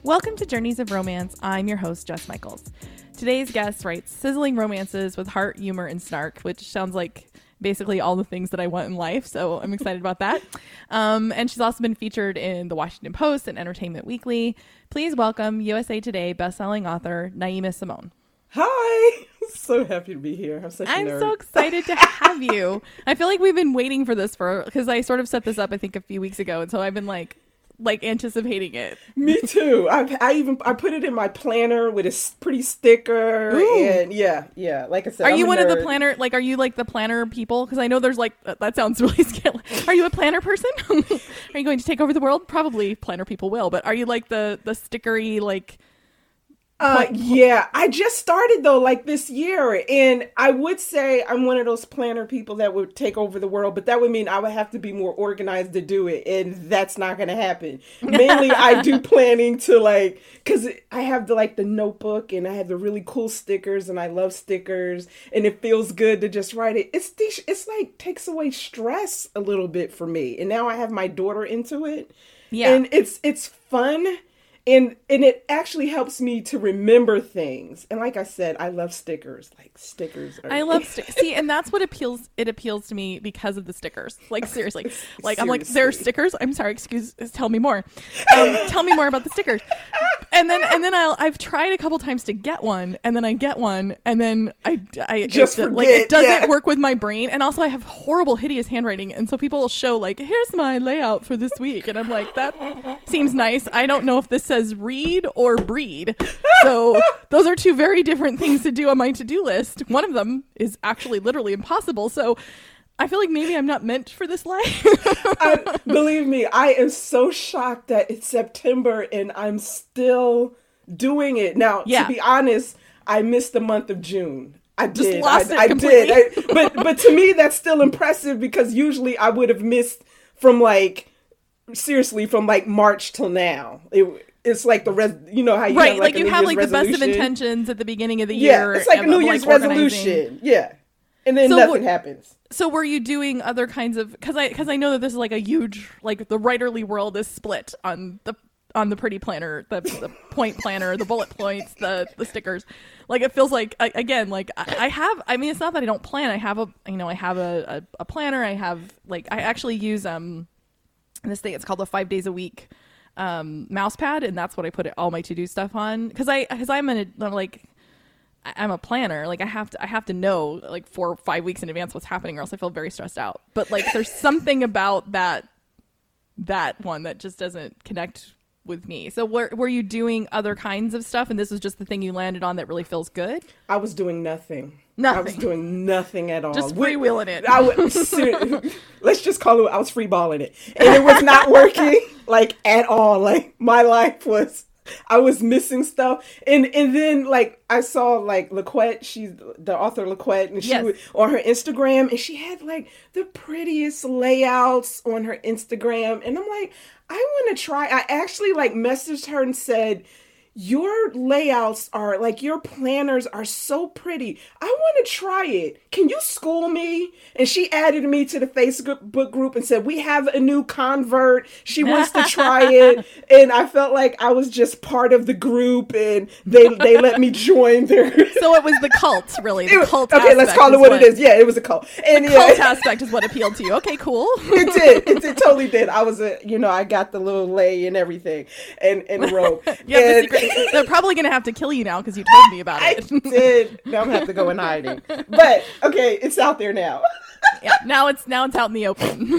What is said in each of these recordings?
Welcome to Journeys of Romance. I'm your host, Jess Michaels. Today's guest writes sizzling romances with heart, humor, and snark, which sounds like basically all the things that I want in life, so I'm excited about that. And she's also been featured in The Washington Post and Entertainment Weekly. Please welcome USA Today bestselling author Naima Simone. Hi! So happy to be here. I'm so excited to have you. I feel like we've been waiting for this because I sort of set this up, I think, a few weeks ago, and so I've been like anticipating it. Me too. I put it in my planner with a pretty sticker. Ooh. And yeah. Like I said, are you one of the planner? Like, are you like the planner people? Because I know there's like that sounds really scary. Are you a planner person? Are you going to take over the world? Probably planner people will, but are you like the stickery like? Yeah, I just started though, like this year, and I would say I'm one of those planner people that would take over the world, but that would mean I would have to be more organized to do it, and that's not going to happen. Mainly, I do planning to because I have the notebook, and I have the really cool stickers, and I love stickers, and it feels good to just write it. It's like takes away stress a little bit for me, and now I have my daughter into it, and it's fun. And it actually helps me to remember things. And like I said, I love stickers. Like stickers. I love stickers. See, and that's what appeals to me because of the stickers. Like seriously. Like I'm like, there are stickers? I'm sorry, tell me more. Tell me more about the stickers. And then I've tried a couple times to get one, and then I get one, and then I just forget. Like it doesn't work with my brain. And also I have horrible, hideous handwriting, and so people will show like, here's my layout for this week. And I'm like, that seems nice. I don't know if this says read or breed. So those are two very different things to do on my to-do list. One of them is actually literally impossible. So I feel like maybe I'm not meant for this life. Believe me, I am so shocked that it's September and I'm still doing it. Now, to be honest, I missed the month of June. I did. I did. But to me, that's still impressive because usually I would have missed from from March till now. It's like the rest, you know how you have like you have like the best of intentions at the beginning of the year. Yeah, it's like a New Year's resolution. Yeah. And then nothing happens. So were you doing other kinds of, because I know that this is like a huge, like the writerly world is split on the pretty planner, the point planner, the bullet points, the stickers. Like it feels like, again, like I have, I mean, it's not that I don't plan. I have a planner. I actually use this thing. It's called the 5 days a week mouse pad, and that's what I put all my to-do stuff on. Because I'm a planner. Like I have to know like 4 or 5 weeks in advance what's happening, or else I feel very stressed out. But like there's something about that one that just doesn't connect with me. So were you doing other kinds of stuff, and this was just the thing you landed on that really feels good? I was doing nothing. I was doing nothing at all. Just freewheeling it. Let's just call it, I was freeballing it. And it was not working like at all. Like my life I was missing stuff. And then I saw Laquette, she's the author Laquette, and she was on her Instagram, and she had the prettiest layouts on her Instagram. And I'm like, I want to try. I actually messaged her and said, your layouts are your planners are so pretty. I want to try it. Can you school me? And she added me to the Facebook group and said, we have a new convert. She wants to try it. And I felt like I was just part of the group, and they let me join their. So it was the cult, really. The cult okay, let's call it what it is. Yeah, it was a cult. And the cult aspect is what appealed to you. Okay, cool. It totally did. I was I got the little lei and everything and rope. They're probably going to have to kill you now because you told me about it. I did. Now I'm going to have to go in hiding. But, okay, it's out there now. Yeah, now it's out in the open.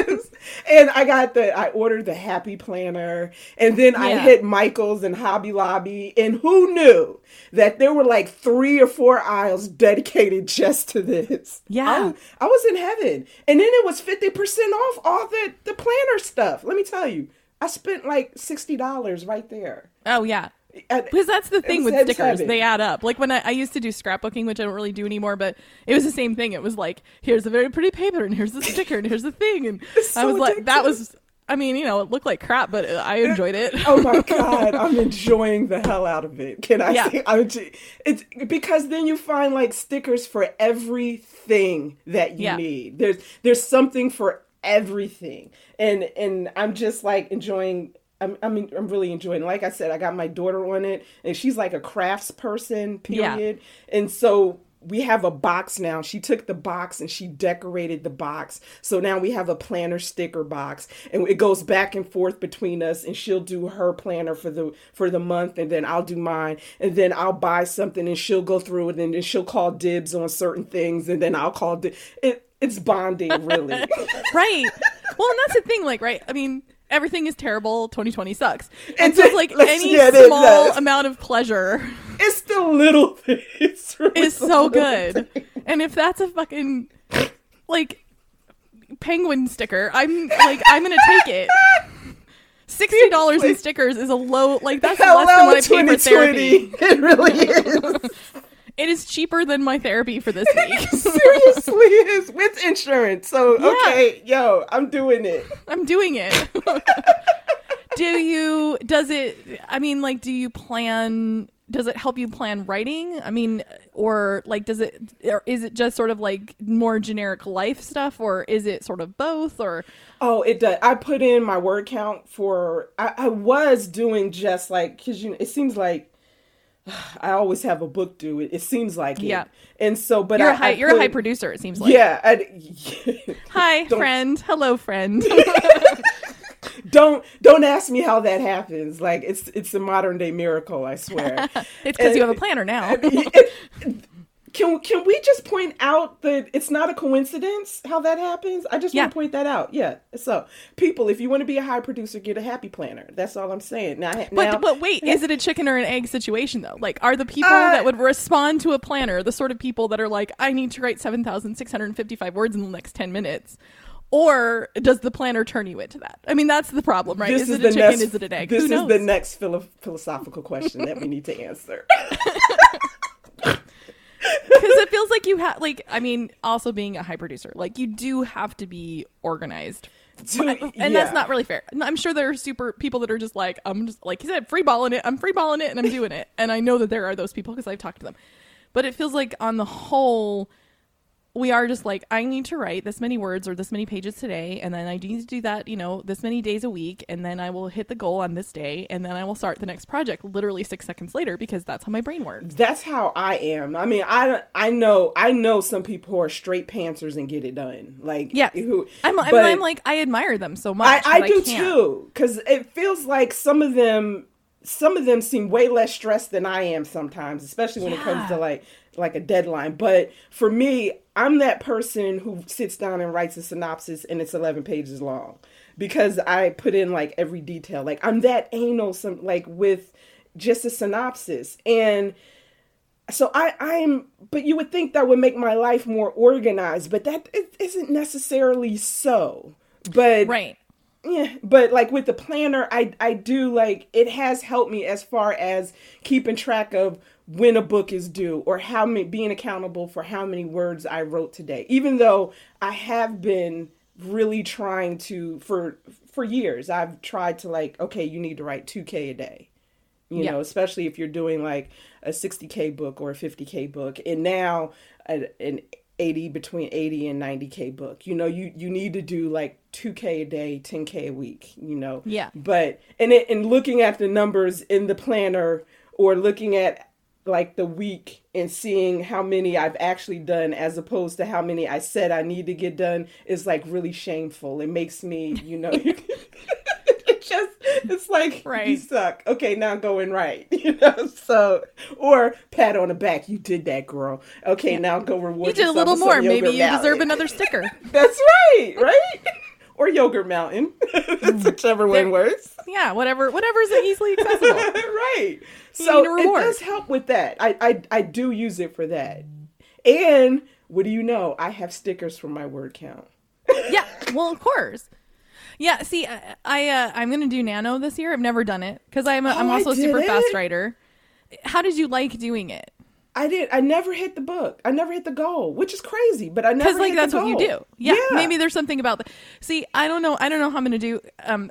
And I ordered the Happy Planner, and then I hit Michael's and Hobby Lobby, and who knew that there were 3 or 4 aisles dedicated just to this. Yeah. I was in heaven. And then it was 50% off all the planner stuff. Let me tell you, I spent $60 right there. Oh, yeah. Because that's the thing with stickers. They add up. Like when I used to do scrapbooking, which I don't really do anymore, but it was the same thing. It was here's a very pretty paper, and here's the sticker, and here's the thing. And so I was addictive. That was, I mean, it looked like crap, but I enjoyed it. Oh my God. I'm enjoying the hell out of it. Can I say? It's because then you find stickers for everything that you need. There's something for everything. And I'm just enjoying I'm really enjoying it. Like I said, I got my daughter on it, and she's like a crafts person, period. Yeah. And so we have a box now. She took the box and she decorated the box. So now we have a planner sticker box, and it goes back and forth between us, and she'll do her planner for the month, and then I'll do mine, and then I'll buy something and she'll go through it, and then she'll call dibs on certain things, and then I'll call it's bonding, really. Right. Well, and that's the thing, like, right? I mean, everything is terrible. 2020 sucks. And so it's like any small amount of pleasure. It's the little things. Is so good. And if that's a fucking, like, penguin sticker, I'm going to take it. $60 in stickers is a low, like, that's less than what I pay for therapy. It really is. It is cheaper than my therapy for this week. Seriously is, with insurance. So, yeah. Okay, yo, I'm doing it. I'm doing it. Does it help you plan writing? I mean, or is it just sort of like more generic life stuff, or is it sort of both, or? Oh, it does. I put in my word count I was doing just like, because it seems like I always have a book due. It seems like it. Yeah. And so, but you're a high producer, it seems like. Yeah. Hi, friend. Hello, friend. Don't ask me how that happens. Like, it's a modern day miracle, I swear. It's because you have a planner now. Can we just point out that it's not a coincidence how that happens? I just want to point that out. Yeah. So, people, if you want to be a high producer, get a happy planner. That's all I'm saying. But wait, is it a chicken or an egg situation, though? Like, are the people that would respond to a planner the sort of people that are like, I need to write 7,655 words in the next 10 minutes? Or does the planner turn you into that? I mean, that's the problem, right? Is it a chicken? Is it an egg? This is the next philosophical question that we need to answer. Because it feels like you have, like, I mean, also being a high producer, like, you do have to be organized. And that's not really fair. I'm sure there are super people that are just like, I'm just, like you said, freeballing it. I'm freeballing it and I'm doing it. And I know that there are those people because I've talked to them. But it feels like on the whole, we are just like, I need to write this many words or this many pages today, and then I need to do that, this many days a week, and then I will hit the goal on this day, and then I will start the next project literally 6 seconds later, because that's how my brain works. That's how I am. I mean, I know some people who are straight pantsers and get it done. Like, yeah, I'm like, I admire them so much. I do too, because it feels like some of them seem way less stressed than I am sometimes, especially when it comes to like a deadline. But for me, I'm that person who sits down and writes a synopsis and it's 11 pages long because I put in like every detail. Like, I'm that anal with just a synopsis. And so but you would think that would make my life more organized, but that isn't necessarily so. But right. Yeah, but like with the planner, I do, like, it has helped me as far as keeping track of when a book is due or being accountable for how many words I wrote today. Even though I have been really trying to, for years, I've tried to, like, okay, you need to write 2K a day, you know, especially if you're doing like a 60K book or a 50K book. And now between 80 and 90K book, you need to do like 2K a day, 10K a week, Yeah. But, and looking at the numbers in the planner or looking at like the week and seeing how many I've actually done as opposed to how many I said I need to get done is like really shameful. It makes me, it's like, right. You suck. Okay, now going right. So, or pat on the back. You did that, girl. Okay, now go reward yourself. You did a little more. Maybe you deserve another sticker. That's right? Or Yogurt Mountain. Whichever one works. Yeah, whatever's easily accessible. Right. So it does help with that. I do use it for that. And what do you know? I have stickers for my word count. Yeah, well, of course. Yeah, see, I'm going to do Nano this year. I've never done it because I'm also a super fast writer. How did you like doing it? I never hit the book. I never hit the goal, which is crazy, but I never hit the goal. Because, that's what you do. Yeah, maybe there's something about that. See, I don't know how I'm going to do.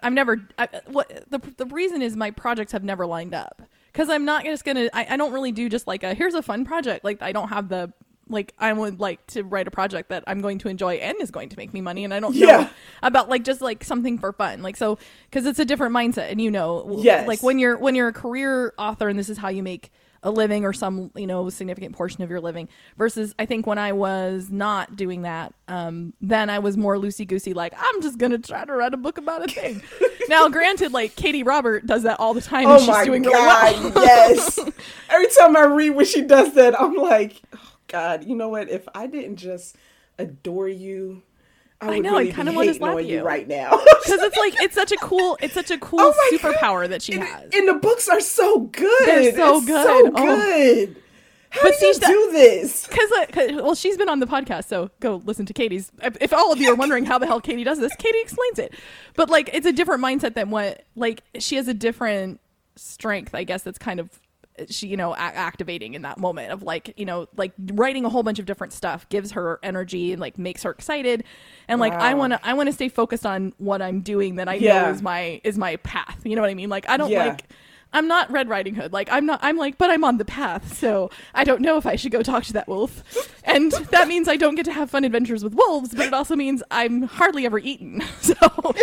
The reason is my projects have never lined up. Because I'm not just going to, I don't really do just like here's a fun project. Like, I don't have the like I would like to write a project that I'm going to enjoy and is going to make me money, and I don't Yeah. know about like just like something for fun, like, so because it's a different mindset, and Yes. like when you're a career author and this is how you make a living or some significant portion of your living, versus I think when I was not doing that, then I was more loosey goosey, like I'm just gonna try to write a book about a thing. Now granted, like Katie Robert does that all the time, and she's doing really well. Yes. Every time I read when she does that, I'm like, oh God, you know what, if I didn't just adore you, I would know, I really kinda be wanna hating slap on you. you right now. Because it's like it's such a cool Oh my superpower God. that she has. And the books are so good. They're so It's good. So Oh. good. How But do you see, do this? Well, she's been on the podcast, so go listen to Katie's. If all of you are wondering how the hell Katie does this, Katie explains it. But like, it's a different mindset than what, like, she has a different strength, I guess, that's kind of she activating in that moment of like like writing a whole bunch of different stuff gives her energy and like makes her excited, and like I want to stay focused on what I'm doing that I know is my path, you know what I mean? Like I don't like, I'm not Red Riding Hood. Like I'm like, but I'm on the path, so I don't know if I should go talk to that wolf. And that means I don't get to have fun adventures with wolves, but it also means I'm hardly ever eaten. So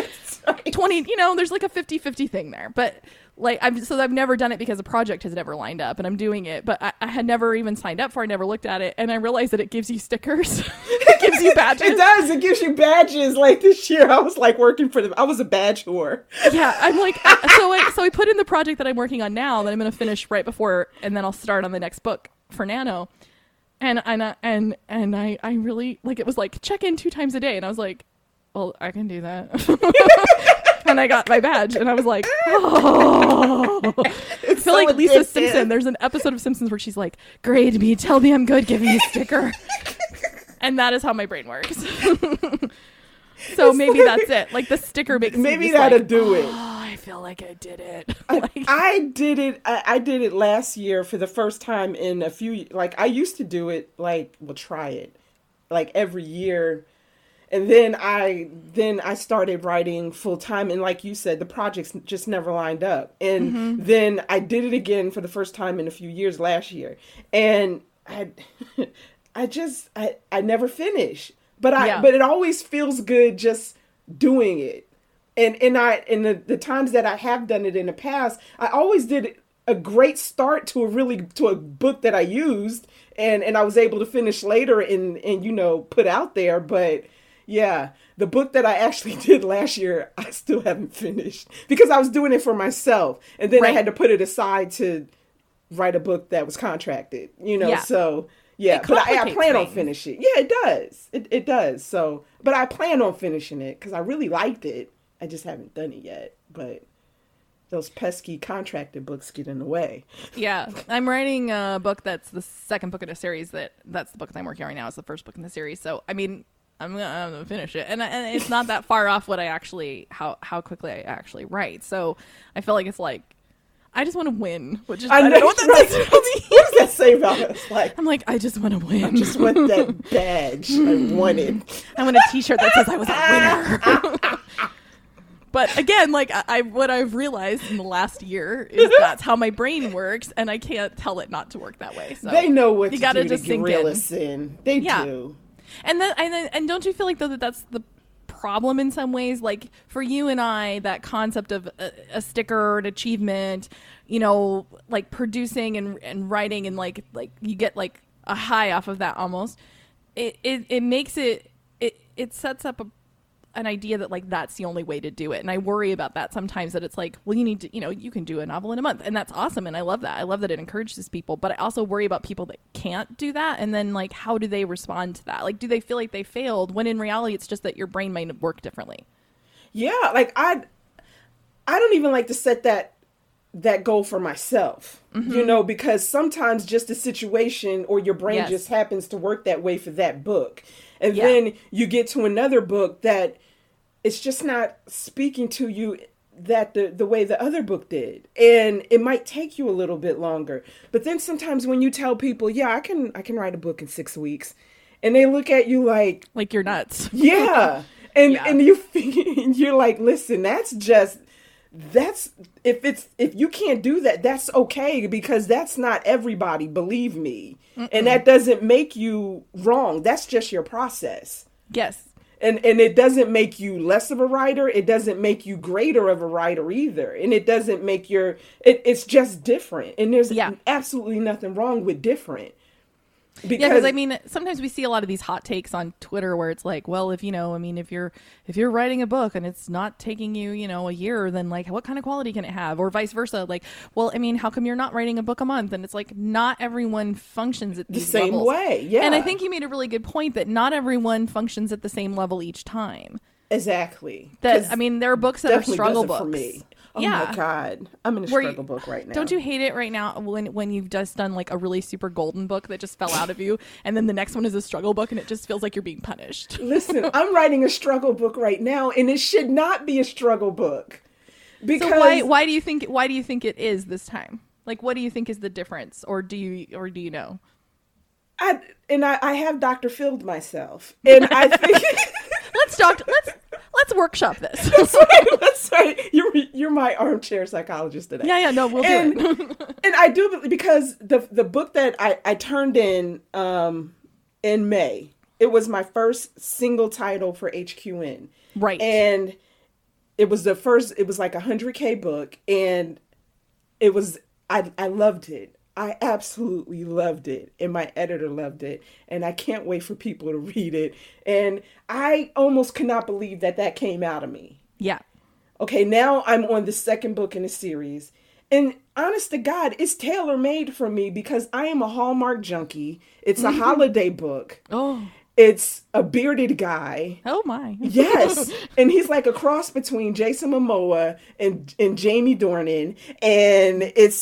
20, there's like a 50-50 thing there. But like I've never done it because a project has never lined up and I'm doing it, but I had never even signed up for it, I never looked at it, and I realized that it gives you stickers. It gives you badges. It does. It gives you badges. Like this year I was like working for them. I was a badge whore. Yeah, I'm like, so I put in the project that I'm working on now that I'm going to finish right before, and then I'll start on the next book for Nano. And I really, like, it was like check in 2 times a day, and I was like, well, I can do that. And I got my badge, and I was like, oh. I feel like Lisa Simpson. There's an episode of Simpsons where she's like, grade me, tell me I'm good, give me a sticker. And that is how my brain works. So maybe that's it. Like the sticker makes maybe that'll do it. Oh, I feel like I did it. I did it. I did it last year for the first time in a few. Like I used to do it. Like we'll try it, like every year. And then I started writing full time, and like you said, the projects just never lined up. And then I did it again for the first time in a few years last year, and I never finish. But it always feels good just doing it. And the times that I have done it in the past, I always did a great start to a book that I used, and I was able to finish later and put out there, but. Yeah, the book that I actually did last year, I still haven't finished because I was doing it for myself. And then I had to put it aside to write a book that was contracted, so yeah, but I plan on finishing. Yeah, it does. It does. So, but I plan on finishing it because I really liked it. I just haven't done it yet, but those pesky contracted books get in the way. Yeah, I'm writing a book that's the second book in a series that's the book that I'm working on right now. It's the first book in the series. So, I mean, I'm gonna finish it, and it's not that far off what I actually how quickly I actually write. So I feel like it's like I just want to win, which is I don't know what that does. What does that say about us? Like I'm like I just want to win. I just want that badge. I want it. I want a T-shirt that says I was a winner. But again, like what I've realized in the last year is that's how my brain works, and I can't tell it not to work that way. So they know what you to do just to reel us in. They do. And don't you feel like though that's the problem in some ways? Like for you and I, that concept of a sticker or an achievement, like producing and writing, and like you get like a high off of that almost. It makes it sets up an idea that like that's the only way to do it, and I worry about that sometimes, that it's like, well, you need to, you can do a novel in a month, and that's awesome, and I love that it encourages people, but I also worry about people that can't do that, and then like how do they respond to that? Like, do they feel like they failed when in reality it's just that your brain might work differently? Yeah, like I don't even like to set that goal for myself, because sometimes just a situation or your brain just happens to work that way for that book. And then you get to another book that it's just not speaking to you that the way the other book did. And it might take you a little bit longer. But then sometimes when you tell people, yeah, I can write a book in 6 weeks, and they look at you like you're nuts. Yeah. And you're like, listen, that's just that's if you can't do that, that's okay, because that's not everybody, believe me. And that doesn't make you wrong. That's just your process. Yes. And it doesn't make you less of a writer. It doesn't make you greater of a writer either. And it doesn't make it's just different. And there's absolutely nothing wrong with different. Because I mean, sometimes we see a lot of these hot takes on Twitter where it's like, well, if you're writing a book and it's not taking you, a year, then like, what kind of quality can it have? Or vice versa. Like, well, I mean, how come you're not writing a book a month? And it's like, not everyone functions at the same levels. way. Yeah. And I think you made a really good point that not everyone functions at the same level each time. Exactly. There are books that are struggle books for me. Oh my God. I'm in a struggle book right now. Don't you hate it right now when you've just done like a really super golden book that just fell out of you, and then the next one is a struggle book and it just feels like you're being punished? Listen, I'm writing a struggle book right now, and it should not be a struggle book. Because so why do you think it is this time? Like, what do you think is the difference, or do you know? I have Dr. Phil'd myself, and I think let's workshop this. That's right. You're my armchair psychologist today. Yeah, no, we'll do it. And I do, because the book that I turned in May, it was my first single title for HQN. Right. And it was like a 100K book, and I loved it. I absolutely loved it, and my editor loved it, and I can't wait for people to read it. And I almost could not believe that came out of me. Yeah. Okay, now I'm on the second book in the series, and honest to God, it's tailor-made for me because I am a Hallmark junkie. It's a holiday book. Oh. It's a bearded guy. Oh my. Yes. And he's like a cross between Jason Momoa and Jamie Dornan, and it's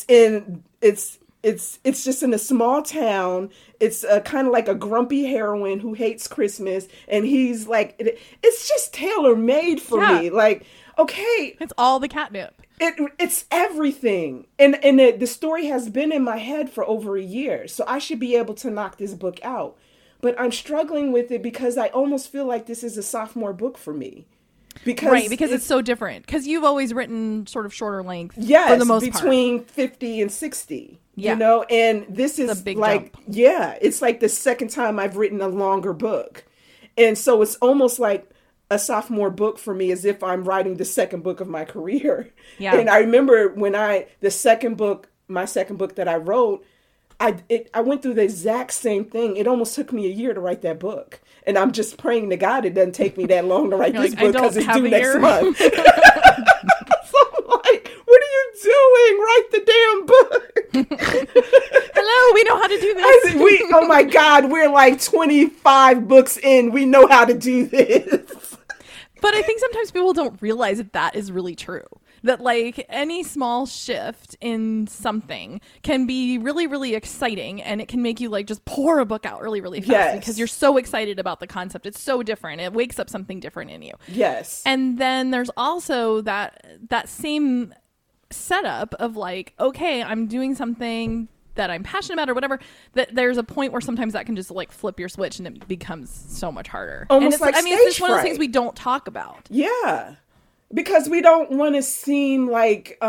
just in a small town. It's kind of like a grumpy heroine who hates Christmas. And he's like, it's just tailor made for me. Like, okay. It's all the catnip. It's everything. And the story has been in my head for over a year. So I should be able to knock this book out. But I'm struggling with it because I almost feel like this is a sophomore book for me. Because it's so different. Because you've always written sort of shorter length for the most part. Between 50 and 60. Yeah. And this is a big like, jump. It's like the second time I've written a longer book. And so it's almost like a sophomore book for me, as if I'm writing the second book of my career. Yeah. And I remember when my second book that I wrote, I went through the exact same thing. It almost took me a year to write that book. And I'm just praying to God it doesn't take me that long to write this book, because it's due next month. So I'm like, what are you doing? Write the damn book. Hello, we know how to do this. Oh my God, we're like 25 books in. We know how to do this. But I think sometimes people don't realize that is really true. That like any small shift in something can be really, really exciting, and it can make you like just pour a book out really, really fast because you're so excited about the concept. It's so different. It wakes up something different in you. Yes. And then there's also that same setup of like, okay, I'm doing something that I'm passionate about or whatever, that there's a point where sometimes that can just like flip your switch and it becomes so much harder. Almost like it's just one of those things we don't talk about. Yeah. Because we don't want to seem like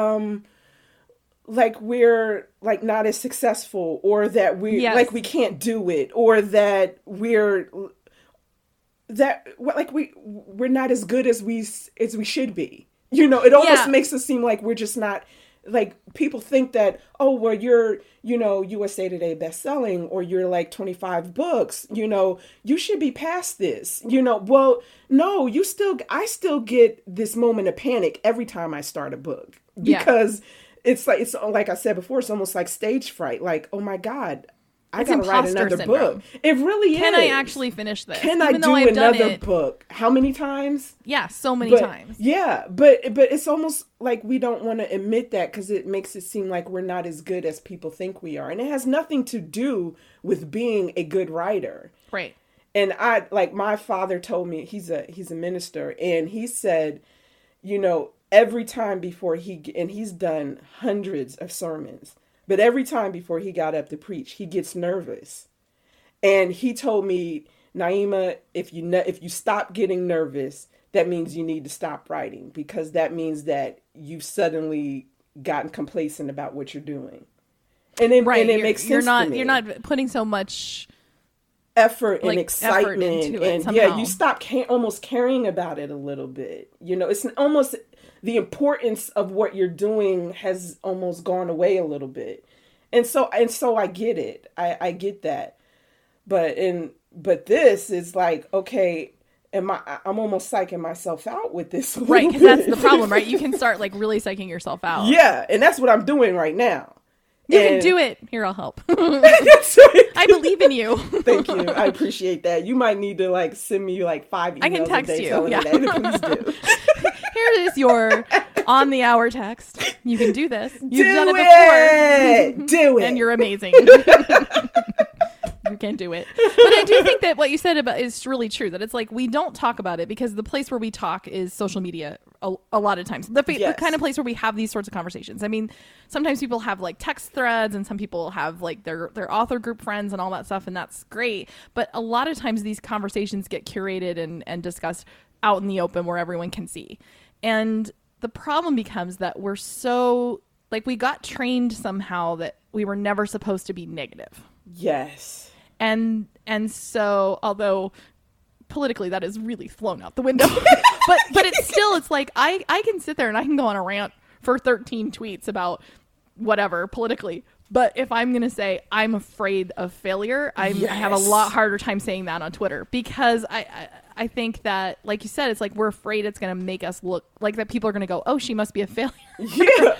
we're like not as successful, or that like we can't do it, or that we're not as good as we should be. It almost makes us seem like we're just not. Like, people think that, oh, well, you're, USA Today bestselling, or you're like 25 books, you should be past this, well, no, I still get this moment of panic every time I start a book, because it's like I said before, it's almost like stage fright. Like, oh my God, I gotta write another book. It really is. Can I actually finish this? Can I do another book? How many times? Yeah, so many times. Yeah, but it's almost like we don't want to admit that, because it makes it seem like we're not as good as people think we are. And it has nothing to do with being a good writer. Right. And my father told me, he's a minister, and he said, every time before he's done hundreds of sermons, but every time before he got up to preach, he gets nervous. And he told me, Naima, if you stop getting nervous, that means you need to stop writing, because that means that you've suddenly gotten complacent about what you're doing. And it makes sense to me. You're not putting so much effort and excitement into it and somehow. you stop almost caring about it a little bit. It's almost the importance of what you're doing has almost gone away a little bit. And so I get it. I get that. But this is like, okay, I'm almost psyching myself out with this. Right, because that's the problem, right? You can start like really psyching yourself out. Yeah, and that's what I'm doing right now. You can do it. Here, I'll help. That's right. I believe in you. Thank you. I appreciate that. You might need to like send me like 5 emails. I can text a day you. telling Yeah. me that. Please do. Here is your on the hour text. You can do this. You've done it it before. Do it. And you're amazing. You can do it. But I do think that what you said about is really true, that it's like we don't talk about it because the place where we talk is social media a lot of times. The kind of place where we have these sorts of conversations. I mean, sometimes people have like text threads and some people have like their author group friends and all that stuff, and that's great. But a lot of times these conversations get curated and discussed out in the open where everyone can see. And the problem becomes that we're so, like, we got trained somehow that we were never supposed to be negative. Yes. And so, although politically that is really flown out the window, but it's like I can sit there and I can go on a rant for 13 tweets about whatever politically. But if I'm going to say I'm afraid of failure, I have a lot harder time saying that on Twitter, because I think that, like you said, it's like we're afraid it's going to make us look like that people are going to go, oh, she must be a failure. Yeah.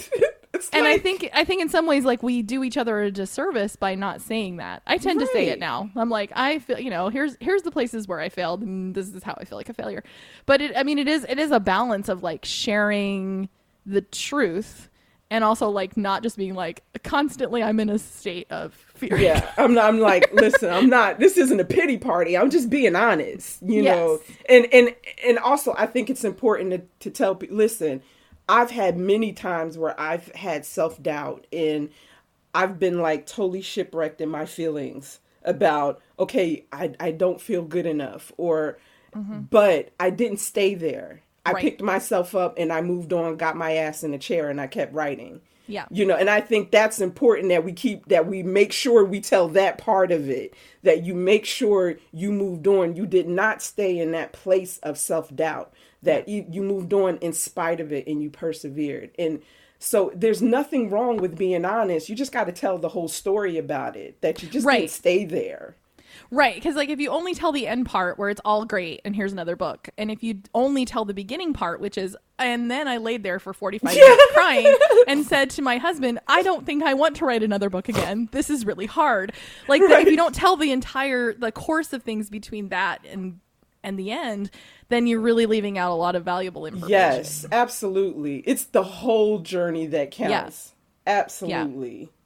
And I think in some ways, like, we do each other a disservice by not saying that. I tend to say it now. I'm like, I feel, here's the places where I failed, and this is how I feel like a failure. But it is a balance of like sharing the truth and also like not just being like constantly I'm in a state of fear. Yeah, I'm like, listen, this isn't a pity party. I'm just being honest, you know. And also I think it's important to tell people, listen, I've had many times where I've had self-doubt and I've been like totally shipwrecked in my feelings about, okay, I don't feel good enough, or, but I didn't stay there. I picked myself up and I moved on, got my ass in a chair, and I kept writing. Yeah. And I think that's important that we make sure we tell that part of it, that you make sure you moved on. You did not stay in that place of self-doubt, that you moved on in spite of it and you persevered. And so there's nothing wrong with being honest. You just got to tell the whole story about it, that you just didn't stay there. Right, because like if you only tell the end part where it's all great and here's another book, and if you only tell the beginning part, which is, and then I laid there for 45 minutes crying and said to my husband, I don't think I want to write another book again. This is really hard. Like if you don't tell the course of things between that and the end, then you're really leaving out a lot of valuable information. Yes, absolutely. It's the whole journey that counts. Yes. Absolutely. Yeah.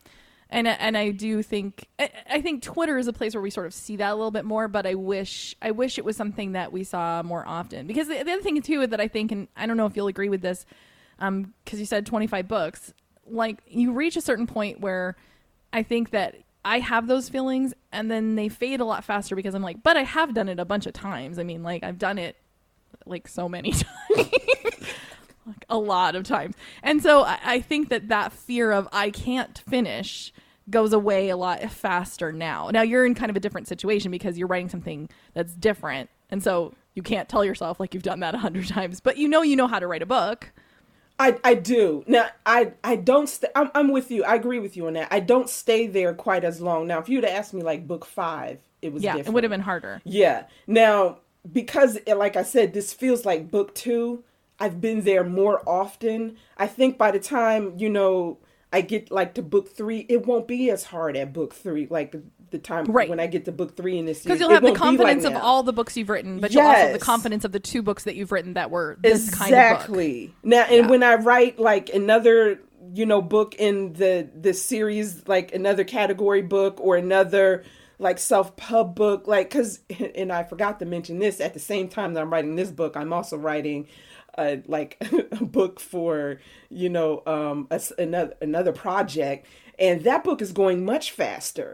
And I do think, I think Twitter is a place where we sort of see that a little bit more, but I wish it was something that we saw more often. Because the other thing too that I think, and I don't know if you'll agree with this, because you said 25 books, like you reach a certain point where I think that I have those feelings and then they fade a lot faster because I'm like, but I have done it a bunch of times. I mean, like I've done it like so many times. Like a lot of times. And so I think that fear of I can't finish goes away a lot faster now. Now you're in kind of a different situation because you're writing something that's different. And so you can't tell yourself like you've done that 100 times, but you know how to write a book. I do. Now, I don't, I'm with you. I agree with you on that. I don't stay there quite as long. Now, if you'd have asked me like book 5, it was different. It would have been harder. Yeah. Now, because like I said, this feels like book 2, I've been there more often. I think by the time, I get like to book 3, it won't be as hard at book 3, like the time when I get to book 3 in this series. Because you'll have the confidence of all the books you've written, but you'll also have the confidence of the 2 books that you've written that were this kind of book. Exactly. Now, and when I write like another, book in the series, like another category book or another like self-pub book, like, and I forgot to mention this, at the same time that I'm writing this book, I'm also writing like a book for, another project. And that book is going much faster.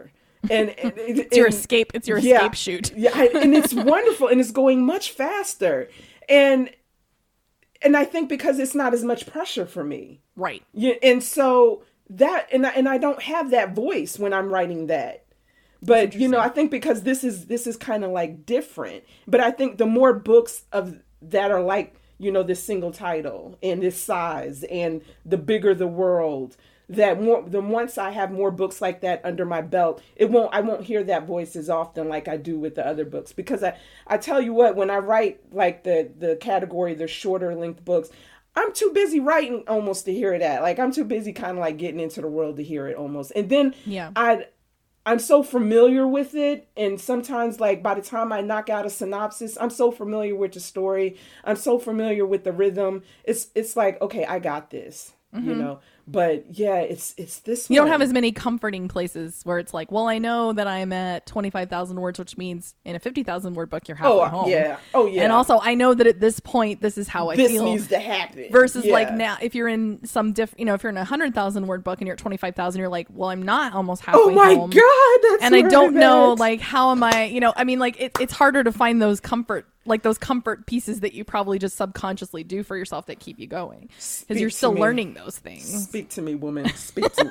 It's your escape. It's your escape shoot. Yeah, and it's wonderful, and it's going much faster. And I think because it's not as much pressure for me. Right. Yeah, and so that, and I don't have that voice when I'm writing that. But, you know, I think because this is kind of like different. But I think the more books of that are like, you know, this single title and this size and the bigger the world, that more, the once I have more books like that under my belt, I won't hear that voice as often like I do with the other books. Because I tell you what, when I write like the category, the shorter length books, I'm too busy writing almost to hear that. Like I'm too busy kind of like getting into the world to hear it almost. And then I'm so familiar with it. And sometimes like by the time I knock out a synopsis, I'm so familiar with the story. I'm so familiar with the rhythm. It's like, okay, I got this, you know, but yeah, it's this. You don't have as many comforting places where it's like, well, I know that I'm at 25,000 words, which means in a 50,000 word book, you're halfway home. Yeah. Oh yeah. And also I know that at this point, this is how I feel. This needs to happen. Versus like now, if you're in some if you're in a 100,000 word book and you're at 25,000, you're like, well, I'm not almost halfway home. Oh my God. That's and I don't know, like, how am I, you know, I mean, like it's harder to find those comfort pieces that you probably just subconsciously do for yourself that keep you going because you're still learning those things. Speak to me, woman. Speak to me.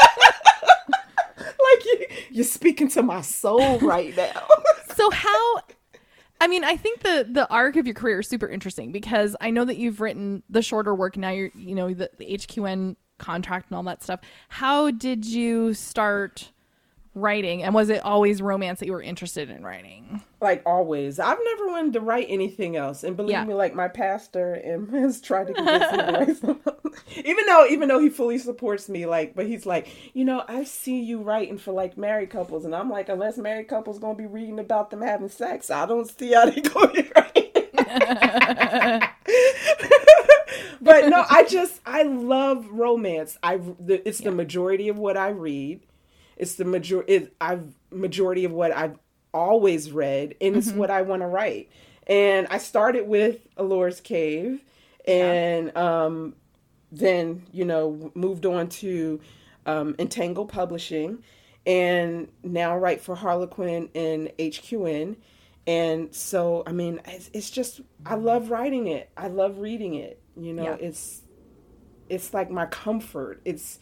Like you're speaking to my soul right now. So I mean, I think the arc of your career is super interesting because I know that you've written the shorter work. Now you're, you know, the HQN contract and all that stuff. How did you start writing, and was it always romance that you were interested in writing? Like always. I've never wanted to write anything else, and believe me, like my pastor has tried to convince me to write something. Even though he fully supports me, like, but he's like, you know, I see you writing for like married couples, and I'm like, unless married couples gonna be reading about them having sex, I don't see how they gonna be writing. But no, I love romance. It's the majority of what I read. It's the majority of what I've always read, and it's what I want to write. And I started with Allure's Cave, and then, you know, moved on to Entangle Publishing, and now write for Harlequin and HQN. And so, I mean, it's just, I love writing it. I love reading it. You know, it's like my comfort. It's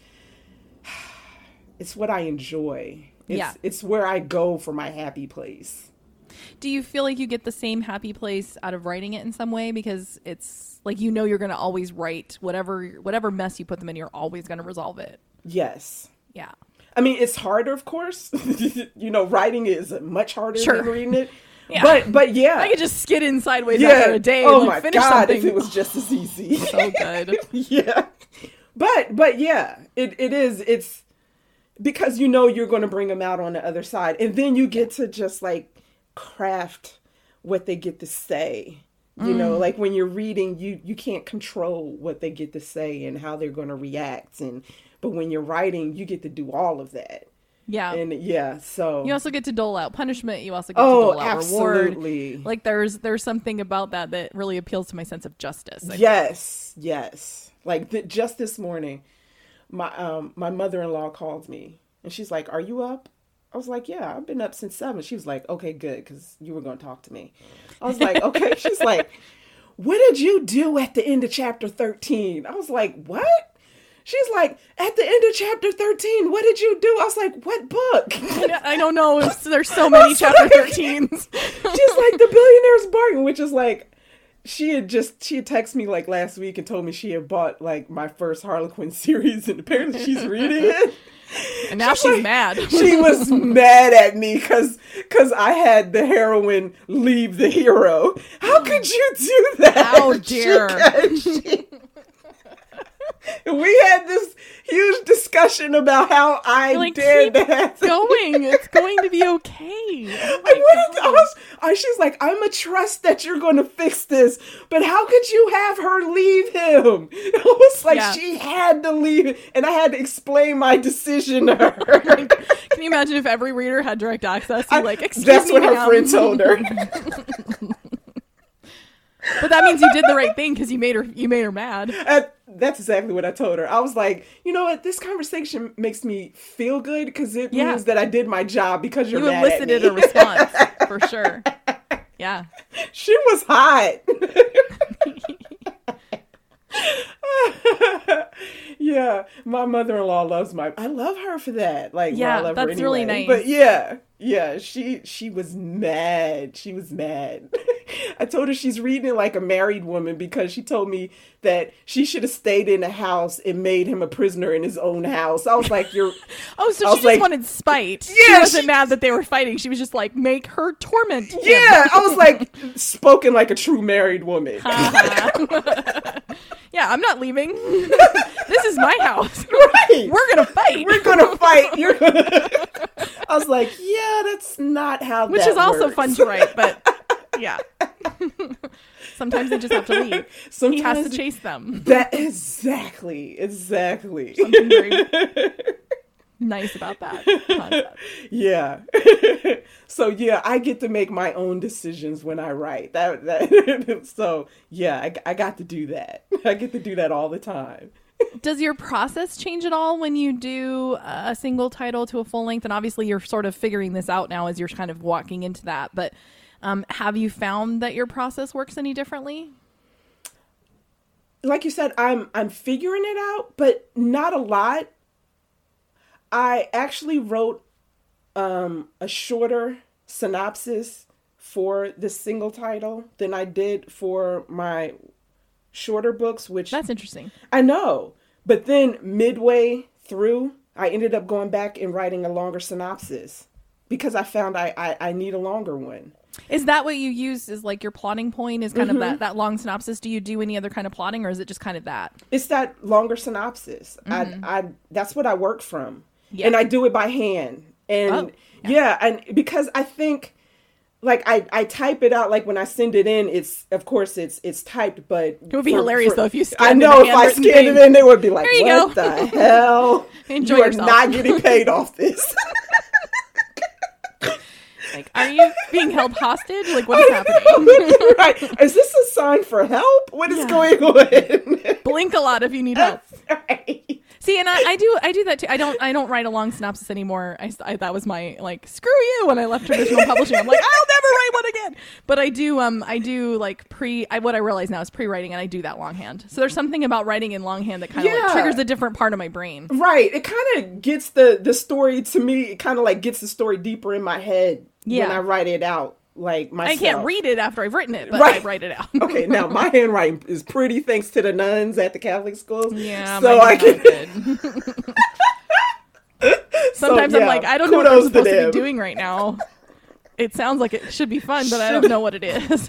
what I enjoy. It's where I go for my happy place. Do you feel like you get the same happy place out of writing it in some way? Because it's like, you know, you're going to always write whatever mess you put them in, you're always going to resolve it. Yes. Yeah. I mean, it's harder, of course. You know, writing is much harder than reading it. Yeah. But yeah. I could just skid in sideways after a day and like, finish God, something. if it was just as easy. So good. Yeah. But yeah, it is. It's because you know you're going to bring them out on the other side. And then you get to just like craft what they get to say. You know, like when you're reading, you can't control what they get to say and how they're going to react. But when you're writing, you get to do all of that. Yeah. And so you also get to dole out punishment. You also get to dole out absolutely. Reward. Like there's something about that really appeals to my sense of justice. Yes. Like just this morning, my mother-in-law called me and she's like, "Are you up?" I was like, "Yeah, I've been up since 7." She was like, "Okay, good, because you were going to talk to me." I was like, "Okay." She's like, "What did you do at the end of chapter 13? I was like, "What?" She's like, "At the end of chapter 13, what did you do?" I was like, "What book?" I don't know. There's so many chapter 13s. She's like, "The Billionaire's Bargain," which is like, she had texted me like last week and told me she had bought like my first Harlequin series, and apparently she's reading it. And now she's mad. She was mad at me because I had the heroine leave the hero. How could you do that? How dare. We had this huge discussion about how I dared that. Going. It's going to be okay. She's like, "I'm going to trust that you're going to fix this, but how could you have her leave him?" It was like she had to leave, and I had to explain my decision to her. Can you imagine if every reader had direct access? Excuse that's me, what her friend told her. But that means you did the right thing because you made her mad. That's exactly what I told her. I was like, you know what? This conversation makes me feel good because it means that I did my job because you're mad at me. You elicited a response for sure. Yeah. She was hot. Yeah, my mother-in-law loves I love her for that. Like, yeah, I love that's her anyway. really nice. But yeah, she was mad. She was mad. I told her she's reading it like a married woman because she told me that she should have stayed in the house and made him a prisoner in his own house. I was like, you're... Oh, so she just wanted spite. Yeah, she wasn't mad that they were fighting. She was just like, make her torment him. Yeah, I was like, spoken like a true married woman. Yeah, I'm not leaving. This is my house. Right. We're going to fight. We're going to fight. You're gonna... I was like, yeah, that's not how Which that is also works. fun to write, but yeah. Sometimes they just have to leave. Sometimes he has to chase them. That exactly. Something very nice about that concept. Yeah. So yeah, I get to make my own decisions when I write. That so yeah, I got to do that. I get to do that all the time. Does your process change at all when you do a single title to a full length? And obviously you're sort of figuring this out now as you're kind of walking into that, but have you found that your process works any differently? Like you said, I'm figuring it out, but not a lot. I actually wrote a shorter synopsis for this single title than I did for my shorter books, which... That's interesting. I know. But then midway through, I ended up going back and writing a longer synopsis because I found I need a longer one. Is that what you use as like your plotting point, is kind of that long synopsis? Do you do any other kind of plotting, or is it just kind of that? It's that longer synopsis. I that's what I work from. Yeah. And I do it by hand. And and because I think like I type it out, like when I send it in, it's of course it's typed, but it would be hilarious though if you scanned I know if I scanned it in, they would be like, what the hell? Enjoy you are yourself. not getting paid off this. Like, are you being held hostage? Like, what is happening? Right. Is this a sign for help? What is going on? Blink a lot if you need help. Right. See, and I do that too. I don't write a long synopsis anymore. I that was my like screw you when I left traditional publishing. I'm like, I'll never write one again. But I do like what I realize now is pre-writing, and I do that longhand. So there's something about writing in longhand that kind of like triggers a different part of my brain. Right. It kind of gets the story to me. It kind of like gets the story deeper in my head when I write it out. Like myself. I can't read it after I've written it, but I write it out. Okay, now my handwriting is pretty thanks to the nuns at the Catholic schools. Yeah, so I can. Sometimes I'm like, I don't know what I'm supposed to be doing right now. It sounds like it should be fun, but I don't know what it is.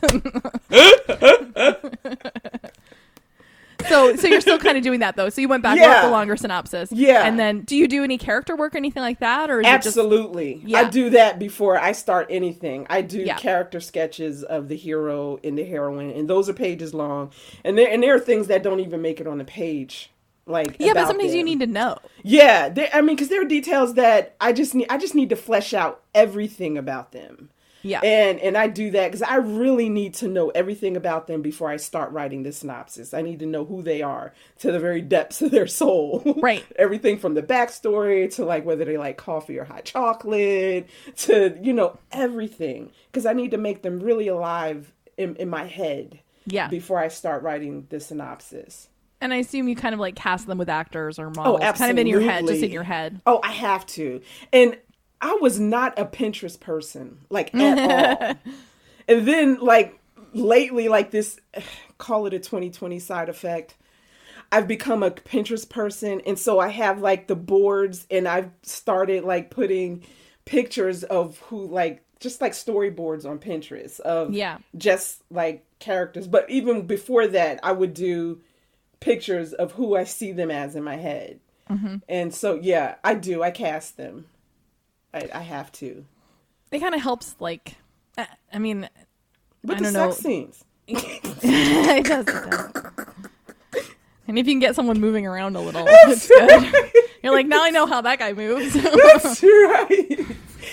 So you're still kind of doing that though. So you went back and wrote the longer synopsis. Yeah. And then do you do any character work or anything like that? Or is Absolutely. It just... I do that before I start anything. I do character sketches of the hero and the heroine, and those are pages long. And there are things that don't even make it on the page. Like but sometimes you need to know. Yeah, because there are details that I just need to flesh out everything about them. Yeah. And I do that because I really need to know everything about them before I start writing the synopsis. I need to know who they are to the very depths of their soul. Right. Everything from the backstory to like whether they like coffee or hot chocolate to, everything. Because I need to make them really alive in my head before I start writing the synopsis. And I assume you kind of like cast them with actors or models. Oh, absolutely. Kind of in your head, just in your head. Oh, I have to. And I was not a Pinterest person, like, at all. And then, like, lately, like this, call it a 2020 side effect, I've become a Pinterest person. And so I have, like, the boards, and I've started, like, putting pictures of who, like, just, like, storyboards on Pinterest of just, like, characters. But even before that, I would do pictures of who I see them as in my head. Mm-hmm. And so, I do. I cast them. I have to. It kind of helps, like, I mean, with I don't the know. sex scenes. It does. And if you can get someone moving around a little, it's good. You're like, now I know how that guy moves. That's right.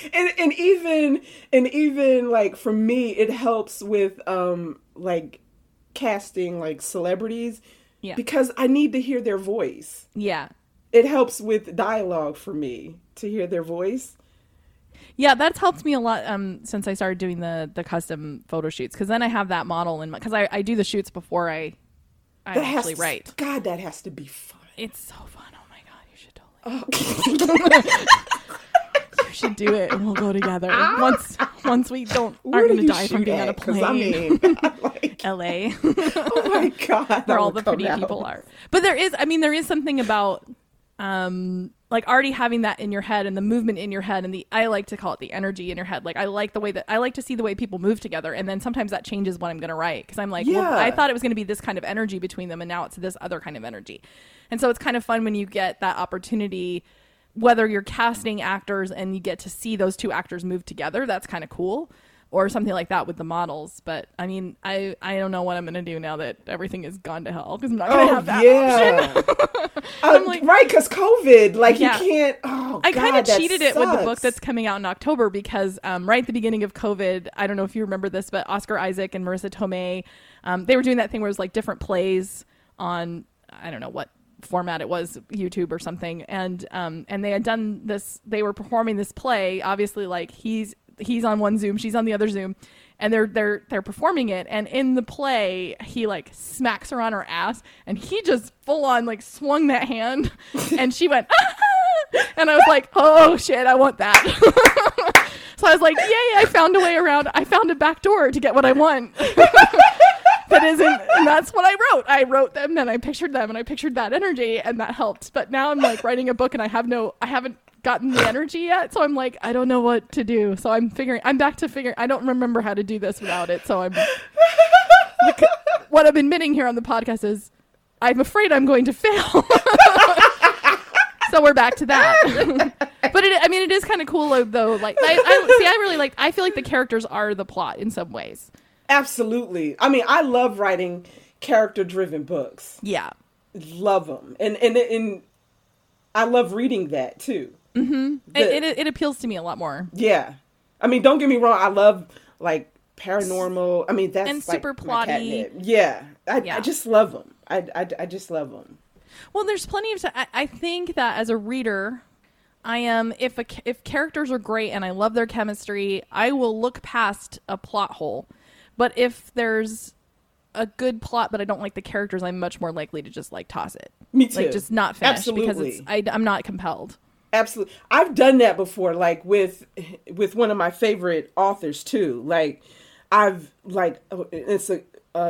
And even like for me, it helps with like casting like celebrities Yeah. because I need to hear their voice. Yeah. It helps with dialogue for me to hear their voice. Yeah, that's helped me a lot since I started doing the custom photo shoots, because then I have that model in my, because I do the shoots before I actually write. God, that has to be fun. It's so fun. Oh my god, you should totally. You should do it, and we'll go together once we aren't going to die from being on a plane. I mean, like, L.A. Oh my god, where all the pretty people are. But there is something about like already having that in your head and the movement in your head and I like to call it the energy in your head. Like I like to see the way people move together, and then sometimes that changes what I'm going to write, because I'm like, well, I thought it was going to be this kind of energy between them, and now it's this other kind of energy. And so it's kind of fun when you get that opportunity, whether you're casting actors and you get to see those two actors move together. That's kind of cool. Or something like that with the models. But I mean, I don't know what I'm going to do now that everything has gone to hell, because I'm not going to have that option. I'm like, right, because COVID, like yeah. You can't. Oh, I kind of cheated sucks. it with the book that's coming out in October, because right at the beginning of COVID, I don't know if you remember this, but Oscar Isaac and Marissa Tomei, they were doing that thing where it was like different plays on, I don't know what format it was, YouTube or something, and they had done this. They were performing this play, obviously, like he's on one Zoom, she's on the other Zoom, and they're performing it. And in the play, he like smacks her on her ass, and he just full on like swung that hand, and she went, ah! And I was like, oh shit, I want that. So I was like, yay, I found a way around. I found a back door to get what I want. And that's what I wrote. I wrote them, and I pictured them, and I pictured that energy, and that helped. But now I'm like writing a book, and I haven't gotten the energy yet, so I'm like, I don't know what to do. So I'm back to figuring. I don't remember how to do this without it. So what I'm admitting here on the podcast is I'm afraid I'm going to fail. So we're back to that. But it is kind of cool though. Like I feel like the characters are the plot in some ways. Absolutely. I mean, I love writing character-driven books. Yeah, love them, and I love reading that too. Mm-hmm. It appeals to me a lot more. Yeah, I mean, don't get me wrong. I love like paranormal. I mean, that's and like super plotty. Yeah, I just love them. I just love them. Well, there's plenty of. I think that as a reader, I am if characters are great and I love their chemistry, I will look past a plot hole. But if there's a good plot but I don't like the characters, I'm much more likely to just like toss it. Me too. Like just not finish. Absolutely. Because I'm not compelled. Absolutely. I've done that before, like with one of my favorite authors too. Like I've like it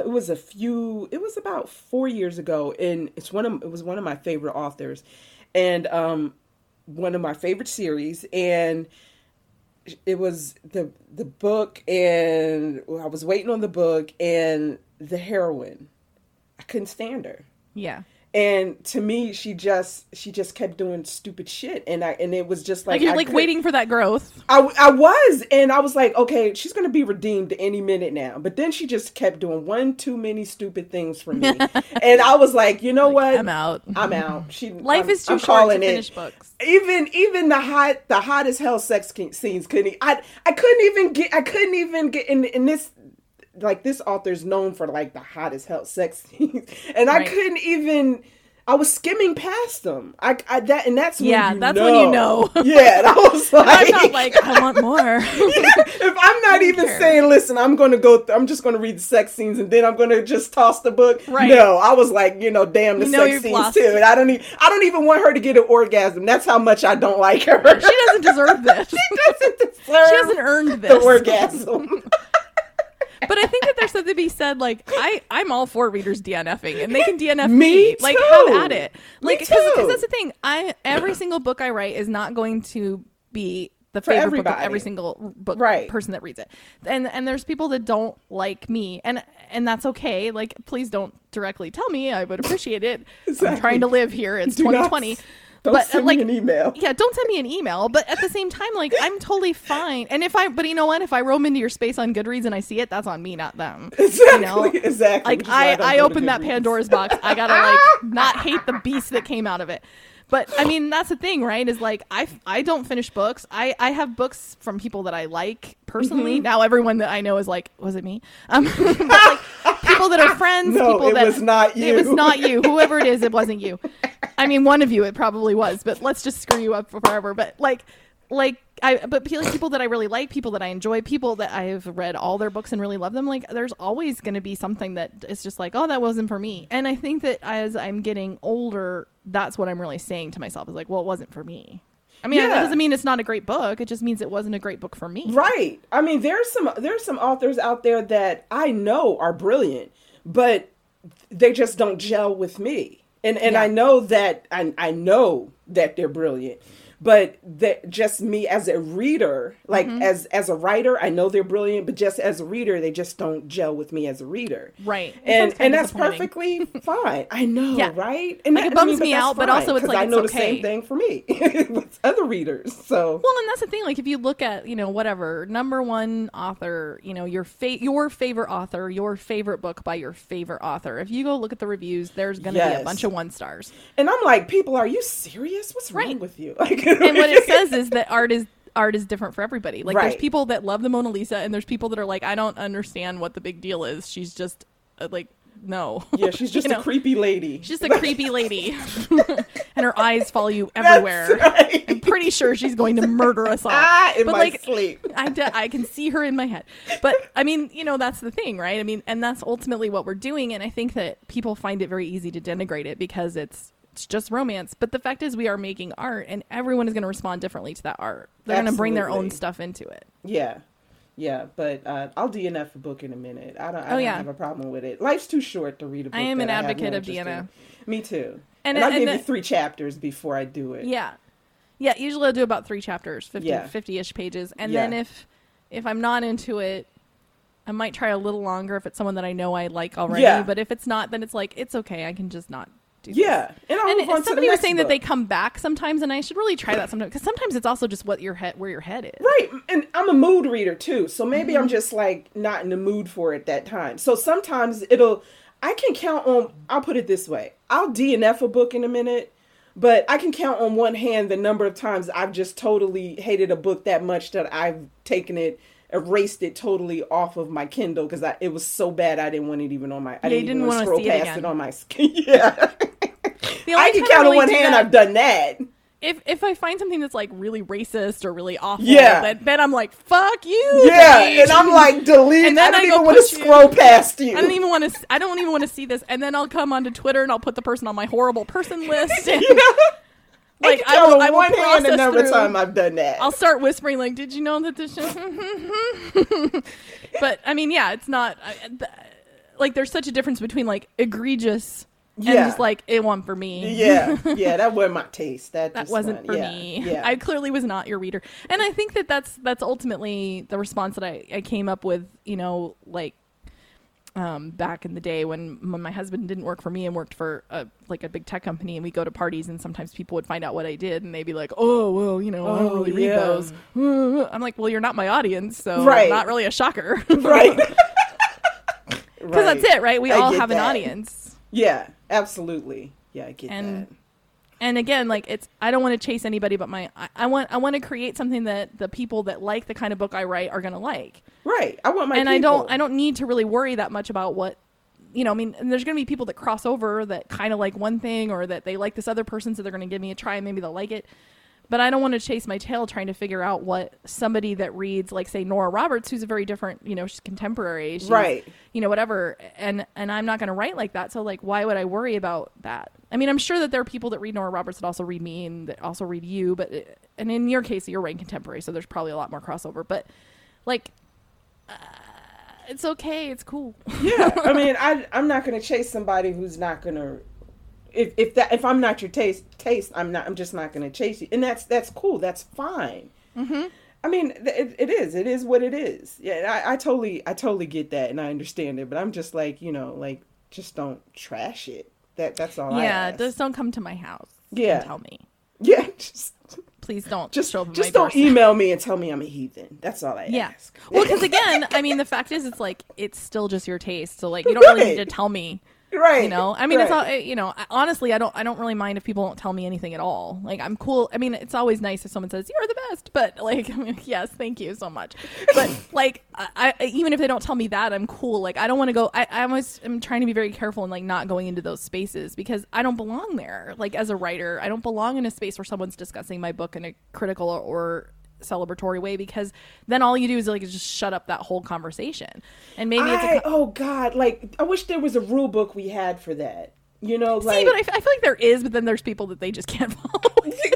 was about 4 years ago, and it was one of my favorite authors, and one of my favorite series, and it was the book, and I was waiting on the book, and the heroine, I couldn't stand her. Yeah. And to me, she just kept doing stupid shit, and it was just like you're waiting for that growth. I was, and I was like, okay, she's gonna be redeemed any minute now. But then she just kept doing one too many stupid things for me, and I was like, you know what? I'm out. Life is too short to finish books. Even the hot as hell sex scenes couldn't. I couldn't even get in this. Like, this author's known for like the hottest hell sex scenes, and I couldn't even. I was skimming past them. That's when when you know. Yeah, and I was like, I'm not like, I want more. If I'm not even saying, listen, I'm going to go. I'm just going to read the sex scenes, and then I'm going to just toss the book. Right. No, I was like, damn the sex scenes too. And I don't even want her to get an orgasm. That's how much I don't like her. She doesn't deserve this. She hasn't earned this. The orgasm. But I think that there's something to be said, like, I'm all for readers DNFing, and they can DNF me. Like, have at it. Like, because that's the thing. Every single book I write is not going to be the favorite book of every single person that reads it. And there's people that don't like me, and that's okay. Like, please don't directly tell me. I would appreciate it. Exactly. I'm trying to live here. It's 2020. Don't send me an email. Yeah, don't send me an email. But at the same time, like, I'm totally fine. And but you know what? If I roam into your space on Goodreads and I see it, that's on me, not them. Exactly. Exactly. Like, I opened that Pandora's box. I gotta like not hate the beast that came out of it. But I mean, that's the thing, right? Is like I don't finish books. I have books from people that I like personally. Now everyone that I know is like, was it me? But like people that are friends. No, people it was not you. It was not you. Whoever it is, it wasn't you. I mean, one of you, it probably was. But let's just screw you up forever. But people that I really like, people that I enjoy, people that I've read all their books and really love them, like there's always going to be something that is just like, oh, that wasn't for me. And I think that as I'm getting older, that's what I'm really saying to myself is like, well, it wasn't for me. I mean, that doesn't mean it's not a great book. It just means it wasn't a great book for me. Right. I mean, there's some authors out there that I know are brilliant, but they just don't gel with me. And I know that I know that they're brilliant. But that just me as a reader, like as a writer, I know they're brilliant, but just as a reader, they just don't gel with me as a reader. Right. And that's perfectly fine. I know, right? And like it bums me out, but also it's like, I know it's the same thing for me with other readers. So well, and that's the thing. Like if you look at, whatever number one author, your favorite author, your favorite book by your favorite author. If you go look at the reviews, there's going to be a bunch of 1 stars. And I'm like, people, are you serious? What's wrong with you? Like. And what it says is that art is different for everybody. Like there's people that love the Mona Lisa, and there's people that are like, I don't understand what the big deal is. She's just like, no. Yeah, she's just a creepy lady. She's just a creepy lady, and her eyes follow you everywhere. That's right. I'm pretty sure she's going to murder us all. In my sleep. I can see her in my head. But I mean, that's the thing, right? I mean, and that's ultimately what we're doing. And I think that people find it very easy to denigrate it because it's just romance. But the fact is we are making art, and everyone is going to respond differently to that art. They're going to bring their own stuff into it. Yeah, but I'll DNF a book in a minute. I don't have a problem with it. Life's too short to read a book. I am an advocate of DNF. Me too. And I'll give you 3 chapters before I do it. Yeah, usually I'll do about 3 chapters, 50-ish pages. And then if I'm not into it, I might try a little longer if it's someone that I know I like already. Yeah. But if it's not, then it's like, it's okay. I can just not do this. Yeah. And somebody was saying that they come back sometimes, and I should really try that sometimes, because sometimes it's also just where your head is. Right. And I'm a mood reader too, so maybe I'm just like not in the mood for it that time. So sometimes I can count on, I'll put it this way, I'll DNF a book in a minute, but I can count on one hand the number of times I've just totally hated a book that much that I've erased it totally off of my Kindle because it was so bad I didn't want it even on my. I didn't even want to scroll past it on my screen. Yeah, I can count on one hand. I've done that. If I find something that's like really racist or really awful, then I'm like, fuck you. Yeah, and I'm like, delete. And then I don't even want to scroll past you. I don't even want to see this. And then I'll come onto Twitter and I'll put the person on my horrible person list. And, like I will one hand the number of time I've done that. I'll start whispering like, "Did you know that this?" But I mean, yeah, it's not like there's such a difference between like egregious and just like it wasn't for me. Yeah, that wasn't my taste. That wasn't for me. Yeah. I clearly was not your reader, and I think that's ultimately the response that I came up with. Like. Back in the day when my husband didn't work for me and worked for a big tech company, and we go to parties and sometimes people would find out what I did and they'd be like, oh, well, I don't really read those. I'm like, well, you're not my audience, so not really a shocker. Right. Because that's it, right? We all have an audience. Yeah, absolutely. Yeah, I get that. And again, like I don't want to chase anybody but I want to create something that the people that like the kind of book I write are going to like. Right. I want my people. I don't need to really worry that much about what, I mean, and there's going to be people that cross over that kind of like one thing or that they like this other person, so they're going to give me a try and maybe they'll like it. But I don't want to chase my tail trying to figure out what somebody that reads, like, say, Nora Roberts, who's a very different, she's contemporary. She's, right. Whatever. And I'm not going to write like that. So, like, why would I worry about that? I mean, I'm sure that there are people that read Nora Roberts that also read me and that also read you. And in your case, you're writing contemporary, so there's probably a lot more crossover. But, like, it's okay. It's cool. Yeah. I mean, I'm not going to chase somebody who's not going to... If I'm not your taste, I'm just not going to chase you, and that's cool. That's fine. Mm-hmm. I mean, it is what it is. Yeah, I totally get that, and I understand it. But I'm just like, just don't trash it. That's all. Yeah, just don't come to my house. Yeah, and tell me. Yeah, please don't. Just show up just don't email me and tell me I'm a heathen. That's all I ask. Well, because again, I mean, the fact is, it's like it's still just your taste. So like, you don't really need to tell me. Right. You know, I mean, it's right. all, you know, honestly, I don't really mind if people don't tell me anything at all. Like, I'm cool. I mean, it's always nice if someone says, you're the best, but like, I mean, yes, thank you so much. But like, I even if they don't tell me that, I'm cool. Like, I don't want to go, I always am trying to be very careful and like not going into those spaces because I don't belong there. Like, as a writer, I don't belong in a space where someone's discussing my book in a critical or celebratory way, because then all you do is like just shut up that whole conversation. And maybe it's oh God, like I wish there was a rule book we had for that. You know, like see, but I feel like there is, but then there's people that they just can't follow.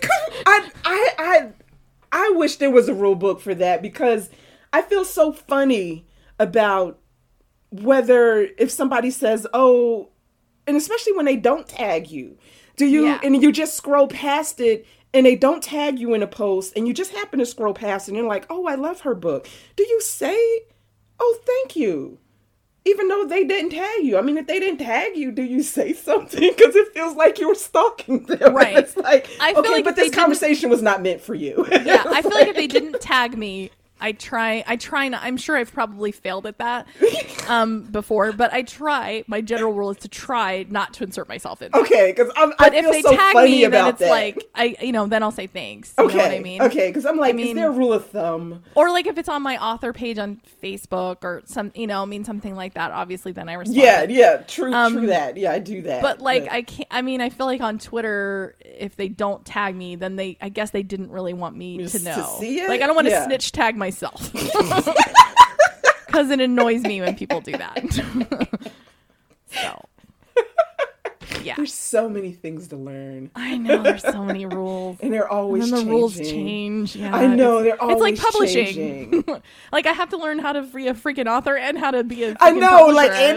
I wish there was a rule book for that, because I feel so funny about whether if somebody says, oh, and especially when they don't tag you, do you, and you just scroll past it and they don't tag you in a post and you just happen to scroll past it and you're like, oh, I love her book. Do you say, oh, thank you? Even though they didn't tag you. I mean, if they didn't tag you, do you say something? Because it feels like you were stalking them. Right. It's like, I feel okay, like but this conversation was not meant for you. Yeah, I feel like if they didn't tag me, I try not, I'm sure I've probably failed at that before, but I try, my general rule is to try not to insert myself in. Okay, because I feel if they so tag funny me, about then that. it's like, then I'll say thanks. Okay, you know what I mean? Okay, because I'm like, I mean, is there a rule of thumb? Or like if it's on my author page on Facebook or something like that, obviously then I respond. Yeah, true that. Yeah, I do that. But like, I can't, I mean, I feel like on Twitter, if they don't tag me, then I guess they didn't really want me to know. To see it? Like, I don't want to snitch tag myself. Because it annoys me when people do that. So, yeah. There's so many things to learn. I know, there's so many rules. And they're always changing. And changing. the rules change. Yeah, I know, they're always It's like publishing. changing. Like, I have to learn how to be a freaking author and how to be a I know, like, publisher.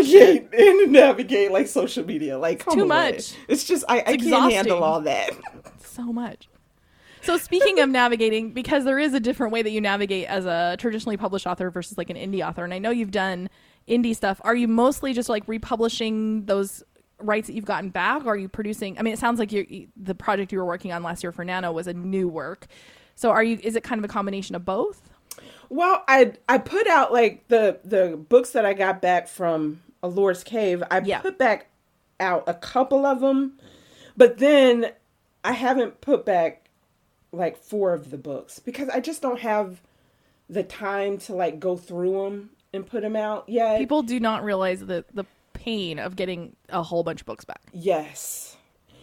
and to navigate, like, social media. Like, come too on. much. It's just, I can't exhausting. handle all that. So much. So speaking of navigating, because there is a different way that you navigate as a traditionally published author versus like an indie author, and I know you've done indie stuff. Are you mostly just like republishing those rights that you've gotten back, or are you producing? I mean, it sounds like the project you were working on last year for Nano was a new work. So is it kind of a combination of both? Well, I put out like the books that I got back from Allure's Cave. I put back out a couple of them, but then I haven't put back like 4 of the books because I just don't have the time to like go through them and put them out yet. People do not realize the pain of getting a whole bunch of books back. Yes.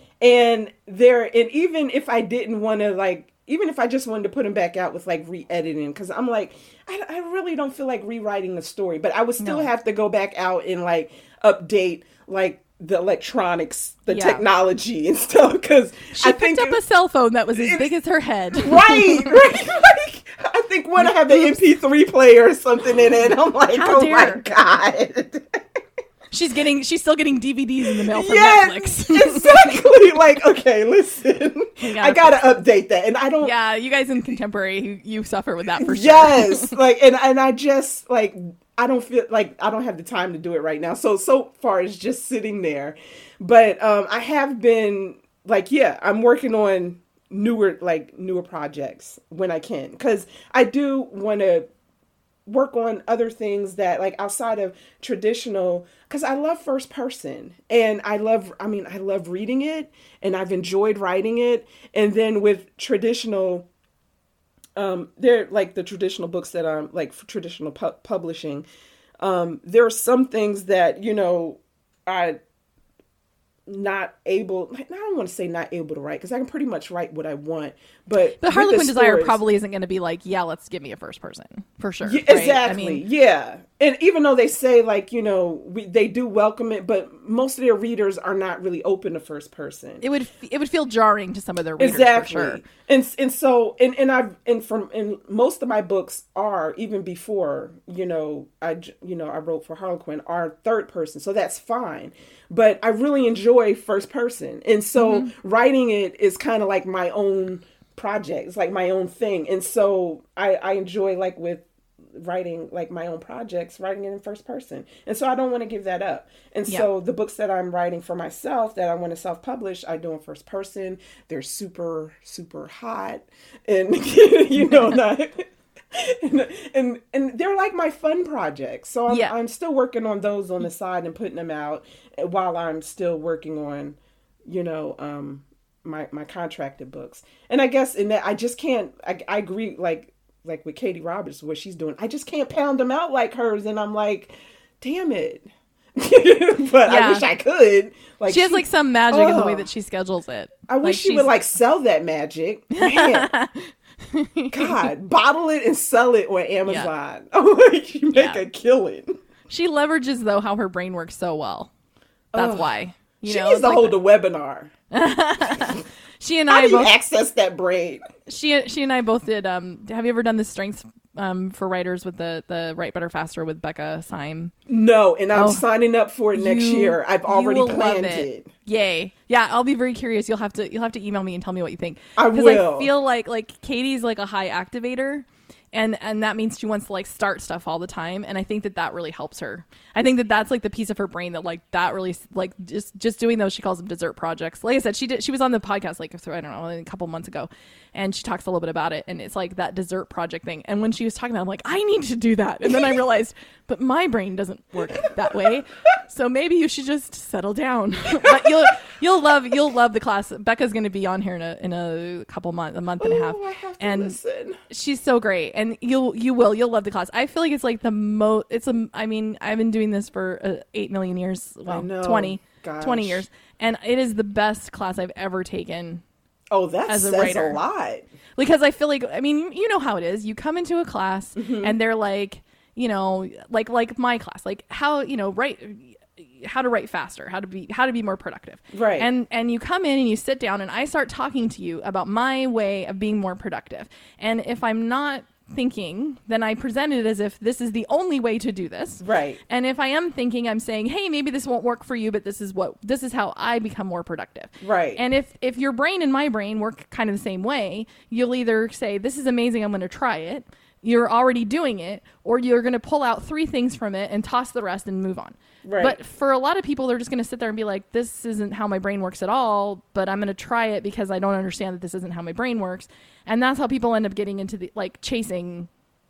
And even if I didn't want to like, even if I just wanted to put them back out with like re-editing, because I'm like, I really don't feel like rewriting the story, but I would still have to go back out and like update like the electronics, the technology and stuff, because she picked up a cell phone that was as big as her head. Right. Like, I think when I have the MP3 player or something in it, I'm like, my God. She's still getting DVDs in the mail from Netflix. Exactly. Like, okay, listen, I gotta update that, and I don't. Yeah, you guys in contemporary, you suffer with that for sure. Yes, like, and I just like. I don't feel like I don't have the time to do it right now. So far it's just sitting there. But I have been like, I'm working on newer projects when I can. Because I do want to work on other things that like outside of traditional, because I love first person and I love reading it and I've enjoyed writing it. And then with traditional, they're like the traditional books that are like for traditional publishing. There are some things that, I not able, I don't want to say not able to write because I can pretty much write what I want, but the Harlequin Desire probably isn't going to be like, let's give me a first person for sure. Yeah, right? Exactly. And even though they say like, they do welcome it, but most of their readers are not really open to first person. It would feel jarring to some of their readers. Exactly. For sure. And so most of my books are even before, I wrote for Harlequin are third person. So that's fine. But I really enjoy first person. And so writing it is kind of like my own project. It's like my own thing. And so I enjoy like with writing like my own projects, writing it in first person. And so I don't want to give that up. And so the books that I'm writing for myself that I want to self-publish, I do in first person. They're super, super hot and, not... and they're like my fun projects. So I'm still working on those on the side and putting them out while I'm still working on, my contracted books. And I guess in that I just can't. I agree, like with Katie Roberts, what she's doing. I just can't pound them out like hers, and I'm like, damn it. But I wish I could. Like, she has like some magic in the way that she schedules it. I wish she would like sell that magic. Man. God, bottle it and sell it on Amazon. You make a killing. She leverages though how her brain works so well. That's why. She needs to hold a webinar. She and I both access that brain. She and I both did. Have you ever done the strengths for writers with the Write Better Faster with Becca Syme? No, and I'm signing up for it next year. I've already planned it. Yay! Yeah, I'll be very curious. You'll have to email me and tell me what you think. I will. Because I feel like Katie's like a high activator. And that means she wants to like start stuff all the time, and I think that really helps her. I think that's like the piece of her brain that really like just doing those. She calls them dessert projects. Like I said, she was on the podcast like I don't know, a couple months ago, and she talks a little bit about it. And it's like that dessert project thing. And when she was talking about it, I'm like, I need to do that. And then I realized, but my brain doesn't work that way. So maybe you should just settle down. But you'll love the class. Becca's going to be on here in a couple months, a month and a half. I have to and listen. She's so great. And you'll love the class. I feel like it's like the most. I mean, I've been doing this for 8 million years. Well, 20 years, and it is the best class I've ever taken. Oh, that as a says writer. a lot. Because I feel like, I mean, you know how it is. You come into a class and they're like, like my class, like how to write faster, how to be more productive. Right. And you come in and you sit down and I start talking to you about my way of being more productive. And if I'm not thinking, then I present it as if this is the only way to do this. Right. And if I am thinking, I'm saying, hey, maybe this won't work for you, but this is how I become more productive. Right. And if your brain and my brain work kind of the same way, you'll either say, this is amazing, I'm going to try it. You're already doing it, or you're going to pull out 3 things from it and toss the rest and move on. Right. But for a lot of people, they're just going to sit there and be like, this isn't how my brain works at all, but I'm going to try it because I don't understand that this isn't how my brain works. And that's how people end up getting into the, like, chasing,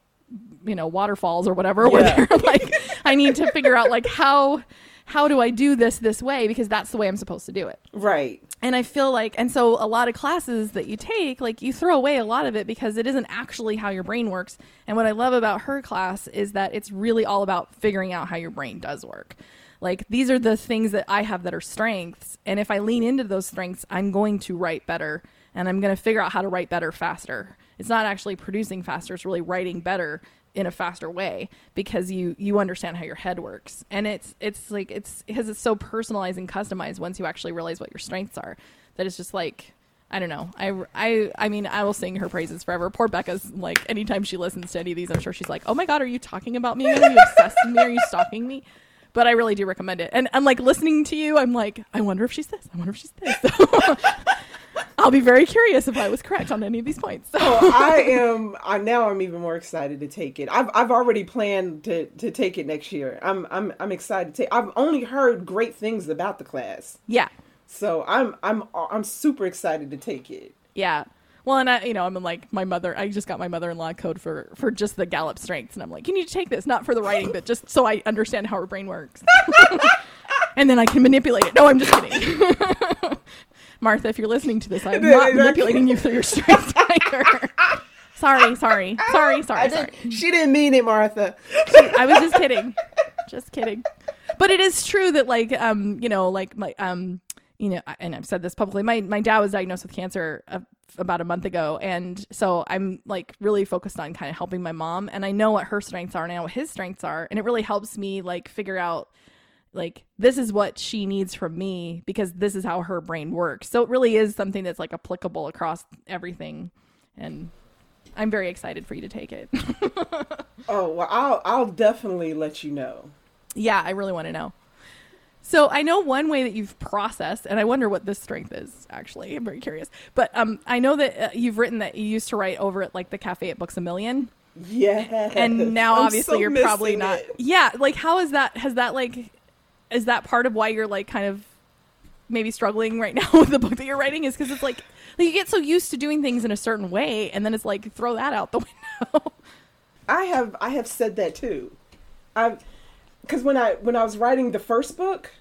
waterfalls or whatever, where they're like, I need to figure out, like, how do I do this way? Because that's the way I'm supposed to do it. Right. And I feel like, and so a lot of classes that you take, like you throw away a lot of it because it isn't actually how your brain works. And what I love about her class is that it's really all about figuring out how your brain does work. Like, these are the things that I have that are strengths. And if I lean into those strengths, I'm going to write better, and I'm going to figure out how to write better faster. It's not actually producing faster. It's really writing better in a faster way because you understand how your head works. And it's because it's so personalized and customized once you actually realize what your strengths are, that it's just like, I don't know. I mean, I will sing her praises forever. Poor Becca's like, anytime she listens to any of these, I'm sure she's like, oh my God, are you talking about me? Are you obsessed with me? Are you stalking me? But I really do recommend it. And I'm like, listening to you, I'm like, I wonder if she's this. I wonder if she's this. So I'll be very curious if I was correct on any of these points. So. I'm even more excited to take it. I've already planned to take it next year. I'm excited to take. I've only heard great things about the class. Yeah. So I'm super excited to take it. Yeah. Well, and I'm like my mother. I just got my mother-in-law a code for just the Gallup strengths, and I'm like, you need to take this, not for the writing, but just so I understand how her brain works, and then I can manipulate it. No, I'm just kidding. Martha, if you're listening to this, I'm not manipulating you through your strengths either. Sorry. She didn't mean it, Martha. I was just kidding. But it is true that and I've said this publicly, my dad was diagnosed with cancer about a month ago. And so I'm like really focused on kind of helping my mom, and I know what her strengths are and I know what his strengths are. And it really helps me like figure out like, this is what she needs from me because this is how her brain works. So it really is something that's like applicable across everything. And I'm very excited for you to take it. Oh, well, I'll definitely let you know. Yeah, I really want to know. So I know one way that you've processed, and I wonder what this strength is, actually. I'm very curious. But I know that you've written that you used to write over at like the cafe at Books A Million. Yeah. And now obviously you're probably not. It. Yeah. Like, how is that? Is that part of why you're like kind of maybe struggling right now with the book that you're writing? Is because it's like you get so used to doing things in a certain way, and then it's like throw that out the window. I have said that too. Because when I was writing the first book,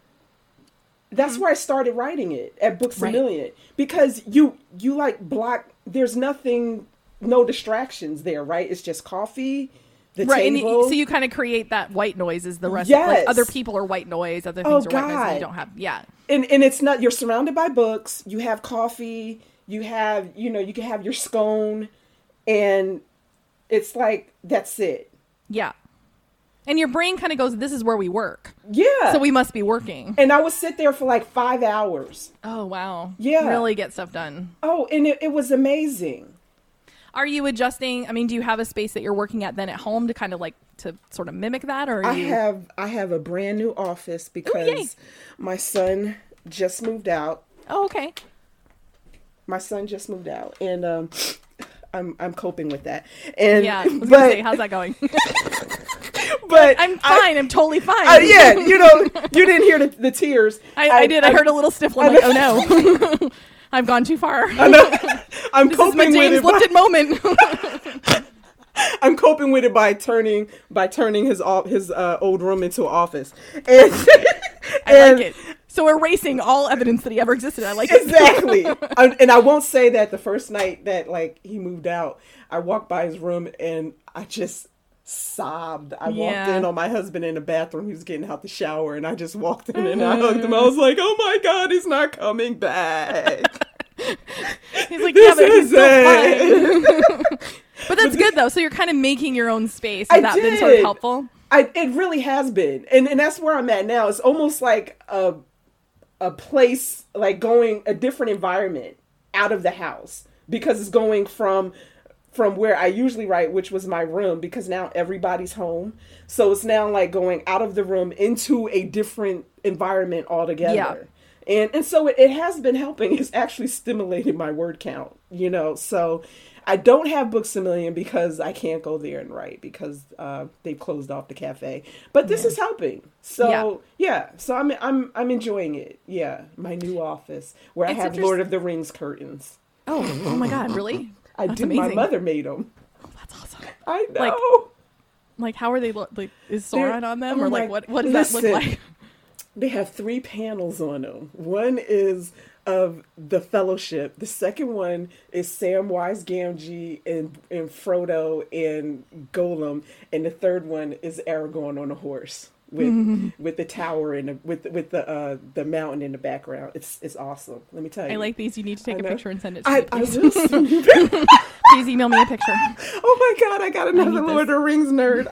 that's where I started writing it, at Books A Million, because you like block. There's nothing, no distractions there, right? It's just coffee, the table. And so you kind of create that white noise is the rest. Yes. Like other people are white noise, other things are white noise, and you don't have. Yeah. And it's not. You're surrounded by books. You have coffee. You have, you can have your scone, and it's like that's it. Yeah. And your brain kind of goes, this is where we work. Yeah. So we must be working. And I would sit there for like 5 hours. Oh, wow. Yeah. Really get stuff done. Oh, and it was amazing. Are you adjusting? I mean, do you have a space that you're working at then at home to kind of like to sort of mimic that? Or I have a brand new office because my son just moved out. Oh, okay. My son just moved out, and I'm coping with that. And yeah, I was gonna say, how's that going? But I'm fine. I'm totally fine. Yeah, you didn't hear the tears. I did. I heard a little sniffle. I'm like, oh no, I've gone too far. I'm this coping is my James with it. Lipton moment. I'm coping with it by turning his old room into an office. And I like it. So erasing all evidence that he ever existed. I like it. Exactly. And I won't say that the first night that like he moved out, I walked by his room and I just sobbed. I walked in on my husband in the bathroom. He was getting out the shower, and I just walked in and I hugged him. I was like, "Oh my God, he's not coming back." He's like, "Yeah, but he's still fine." But that's good though. So you're kind of making your own space. Has that been sort of helpful? It really has been, and that's where I'm at now. It's almost like a place, like going a different environment out of the house, because it's going from where I usually write, which was my room, because now everybody's home. So it's now like going out of the room into a different environment altogether. Yeah. And so it has been helping. It's actually stimulated my word count, So I don't have Books A Million because I can't go there and write because they've closed off the cafe. But this is helping. So so I'm enjoying it. Yeah, my new office where I have Lord of the Rings curtains. Oh my God, really? I do. Amazing. My mother made them. Oh, that's awesome. I know. Like how are they? Like, is Sauron on them, or like what does that look like? They have 3 panels on them. One is of the Fellowship. The second one is Samwise Gamgee and Frodo and Gollum, and the third one is Aragorn on a horse with the tower and with the mountain in the background. It's awesome. Let me tell you. I like these. You need to take a picture and send it to me. I will send you. Please email me a picture. Oh my God! I got another Lord of the Rings nerd.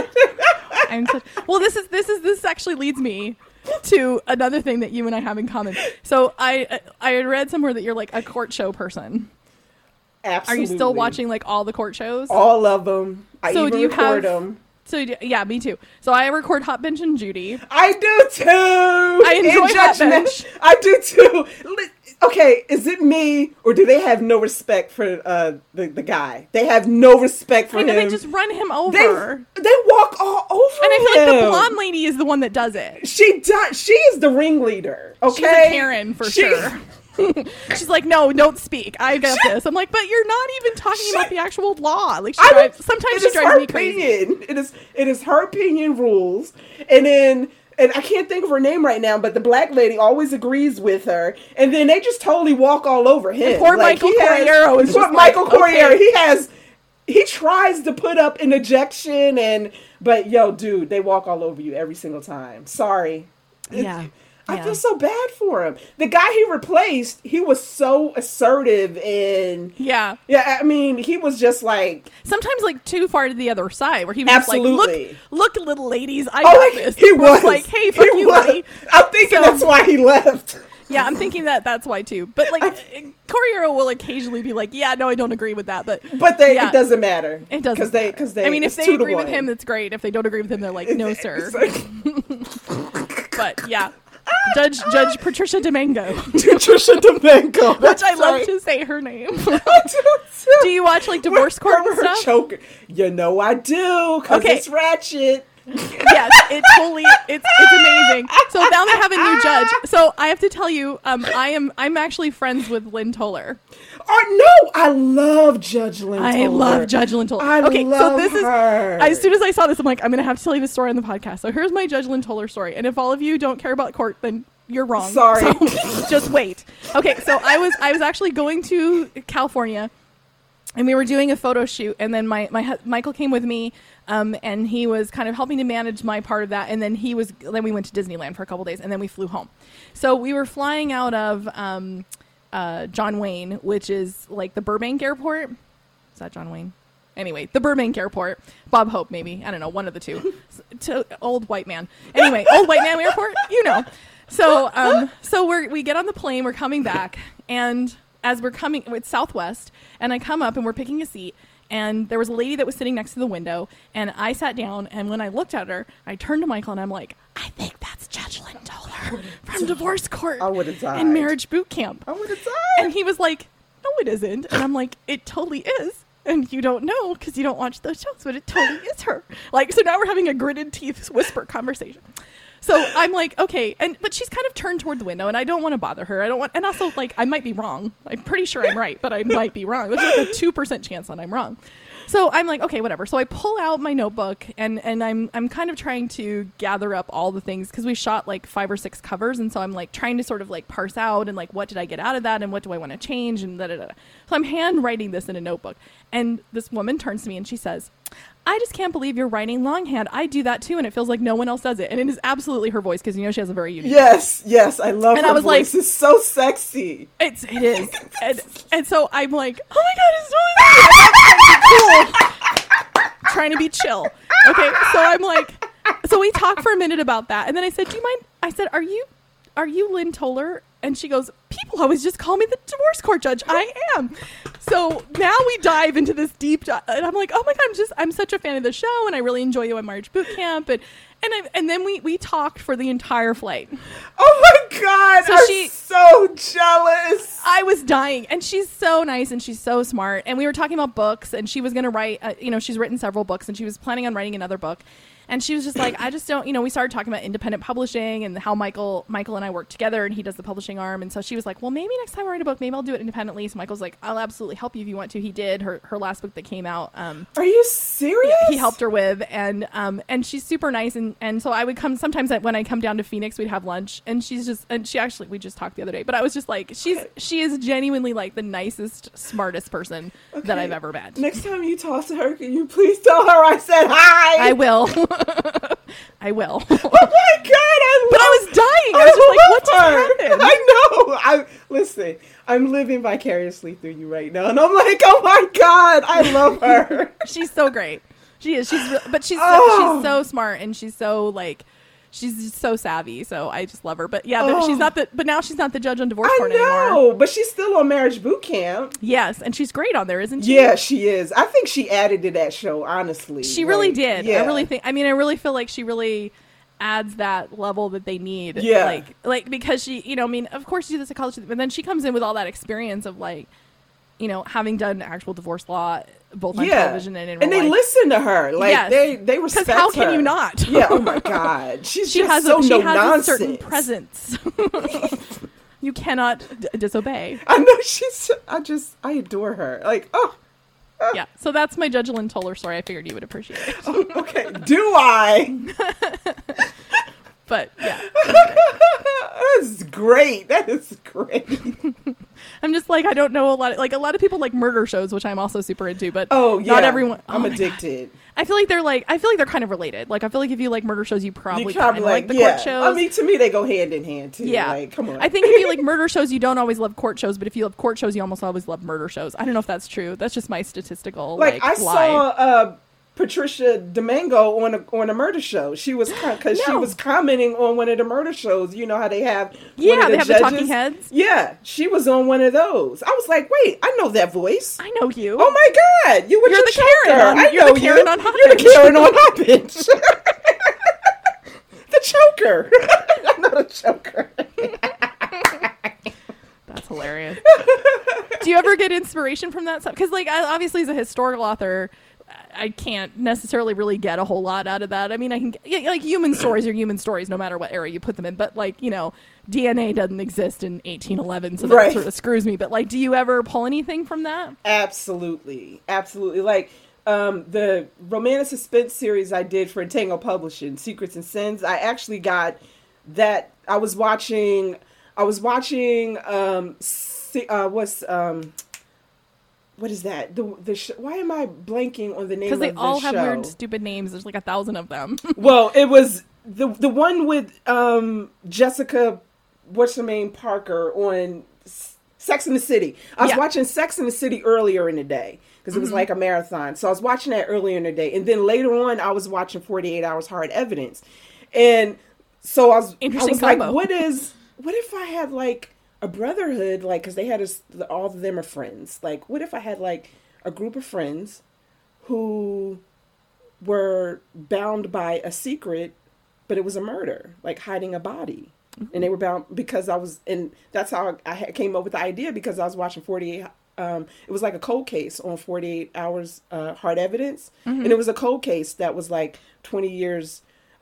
Well, this actually leads me to another thing that you and I have in common. So I had read somewhere that you're like a court show person. Absolutely. Are you still watching like all the court shows? All of them. I even record them. So yeah, me too. So I record Hot Bench and Judy. I do too. I enjoy Hot Bench. I do too. Okay, is it me or do they have no respect for the guy? They have no respect for him. They just run him over. They walk all over him. And I feel like the blonde lady is the one that does it. She does. She is the ringleader. Okay, she's a Karen for sure. She's like, no, don't speak. I got this. I'm like, but you're not even talking about the actual law. Like, sometimes she drives me crazy. It is her opinion rules, and I can't think of her name right now, but the black lady always agrees with her, and then they just totally walk all over him. And poor Michael Corriero is just Michael Corriero. Okay. He tries to put up an objection, but yo, dude, they walk all over you every single time. Sorry. Yeah. I feel so bad for him. The guy he replaced, he was so assertive and yeah. I mean, he was just like sometimes like too far to the other side, where he was absolutely just like, look, little ladies, I got this. He was like, hey, fuck you, buddy. I'm thinking that's why he left. Yeah, I'm thinking that's why too. But like, Corriero will occasionally be like, "Yeah, no, I don't agree with that." But it doesn't matter. It doesn't because they. I mean, if they agree with him, that's great. If they don't agree with him, they're like, "No, sir." But yeah. Judge Patricia Domingo. Which I love to say her name. Do you watch like divorce court and stuff? Choker. You know I do, because it's ratchet. Yes, it's amazing. So now they have a new judge. So I have to tell you, I'm actually friends with Lynn Toller. No, I love Judge Lynn Toller. I love Judge Lynn Toller. I love her. As soon as I saw this, I'm like, I'm going to have to tell you the story on the podcast. So here's my Judge Lynn Toller story. And if all of you don't care about court, then you're wrong. Sorry. So just wait. Okay, so I was actually going to California, and we were doing a photo shoot, and then Michael came with me, and he was kind of helping to manage my part of that, and then then we went to Disneyland for a couple days, and then we flew home. So we were flying out of John Wayne, which is like the Burbank airport. Is that John Wayne? Anyway, the Burbank airport. Bob Hope, maybe. I don't know, one of the two. Old white man. Anyway, old white man airport, you know. So we get on the plane, we're coming back, and as we're coming, it's Southwest, and I come up and we're picking a seat, and there was a lady that was sitting next to the window, and I sat down, and when I looked at her, I turned to Michael and I'm like, I think that's Judge Lynn Toller from Divorce Court. I would have died. And Marriage Boot Camp. I would have died. And he was like, no, it isn't. And I'm like, it totally is. And you don't know because you don't watch those shows, but it totally is her. Like, so now we're having a gritted teeth whisper conversation. So I'm like, okay, but she's kind of turned toward the window, and I don't want to bother her. And also, like, I might be wrong. I'm pretty sure I'm right, but I might be wrong. There's like a 2% chance that I'm wrong. So I'm like, okay, whatever. So I pull out my notebook, and I'm kind of trying to gather up all the things, because we shot like 5 or 6 covers, and so I'm like trying to sort of like parse out and like, what did I get out of that, and what do I want to change, and da-da-da. So I'm handwriting this in a notebook, and this woman turns to me and she says, I just can't believe you're writing longhand. I do that too, and it feels like no one else does it. And it is absolutely her voice, because you know she has a very unique voice. Yes, I love her voice. Like, it's so sexy. It is. And so I'm like, oh my God, it's totally cool. Trying to be chill. Okay, so I'm like, so we talked for a minute about that, and then I said, do you mind? I said, are you Lynn Toller? And she goes, people always just call me the divorce court judge. I am. So now we dive into this deep dive, and I'm like, oh my God, I'm such a fan of the show, and I really enjoy you at Marriage Boot Camp, and then we talked for the entire flight. Oh my God, so I'm so jealous. I was dying, and she's so nice, and she's so smart, and we were talking about books, and she was going to write, she's written several books, and she was planning on writing another book. And she was just like, I just don't, we started talking about independent publishing and how Michael and I work together, and he does the publishing arm. And so she was like, well, maybe next time I write a book, maybe I'll do it independently. So Michael's like, I'll absolutely help you if you want to. He did her last book that came out. Are you serious? He helped her with, and she's super nice. And so I would come sometimes when I come down to Phoenix, we'd have lunch, and we just talked the other day, but I was just like, she is genuinely like the nicest, smartest person that I've ever met. Next time you talk to her, can you please tell her I said hi? I will. I will. Oh my God! But I was dying. I was just like, what just happened? I know. Listen, I'm living vicariously through you right now, and I'm like, oh my God, I love her. She's so great. She is. She's so smart, and she's so like. She's just so savvy, so I just love her. But yeah, but now she's not the judge on Divorce Court anymore. I know, but she's still on Marriage Boot Camp. Yes, and she's great on there, isn't she? Yeah, she is. I think she added to that show, honestly. She really did. Yeah. I really feel like she really adds that level that they need. Yeah. Like because she, of course she did this at college, but then she comes in with all that experience of like, having done actual divorce law both on television and in real life. And they listen to her. Like, yes. they respect her. Because how can you not? Yeah, oh my God. She has a certain presence. You cannot disobey. I know I adore her. Like, oh. Yeah, so that's my Judge Lynn Toller story. I figured you would appreciate it. Oh, okay, do I? But, yeah. That is great. I'm just like, I don't know a lot of people like murder shows, which I'm also super into, but not everyone. I'm addicted. God. I feel like they're kind of related. Like, I feel like if you like murder shows, you probably like the court shows. I mean, to me, they go hand in hand too. Yeah. Like, come on. I think if you like murder shows, you don't always love court shows, but if you love court shows, you almost always love murder shows. I don't know if that's true. That's just my statistical I lie. saw Patricia Domingo on a murder show. She was she was commenting on one of the murder shows. You know how they have they have the talking heads. Yeah, she was on one of those. I was like, wait, I know that voice. I know you. Oh my God, you're the Karen. You're the Karen on Hot You're the Karen on Hot Bench. The choker. I'm not a choker. That's hilarious. Do you ever get inspiration from that stuff? Because like obviously as a historical author, I can't necessarily really get a whole lot out of that. I mean, I can like human stories are human stories no matter what era you put them in. But like, you know, DNA doesn't exist in 1811, so that sort of screws me. But like, do you ever pull anything from that? Absolutely. Like the romantic suspense series I did for Entangle Publishing, Secrets and Sins, I actually got that. I was watching what is that? Why am I blanking on the name of the show? Because they all have weird, stupid names. There's like 1,000 of them. Well, it was the one with Jessica, what's her name, Parker on Sex and the City. I was watching Sex and the City earlier in the day because it was like a marathon. So I was watching that earlier in the day, and then later on I was watching 48 Hours Hard Evidence, and so I was like, what if I had like a brotherhood, like, because they had all of them are friends. Like, what if I had like a group of friends who were bound by a secret, but it was a murder, like hiding a body, and they were bound because and that's how I came up with the idea, because I was watching 48. It was like a cold case on 48 Hours Hard Evidence, and it was a cold case that was like 20 years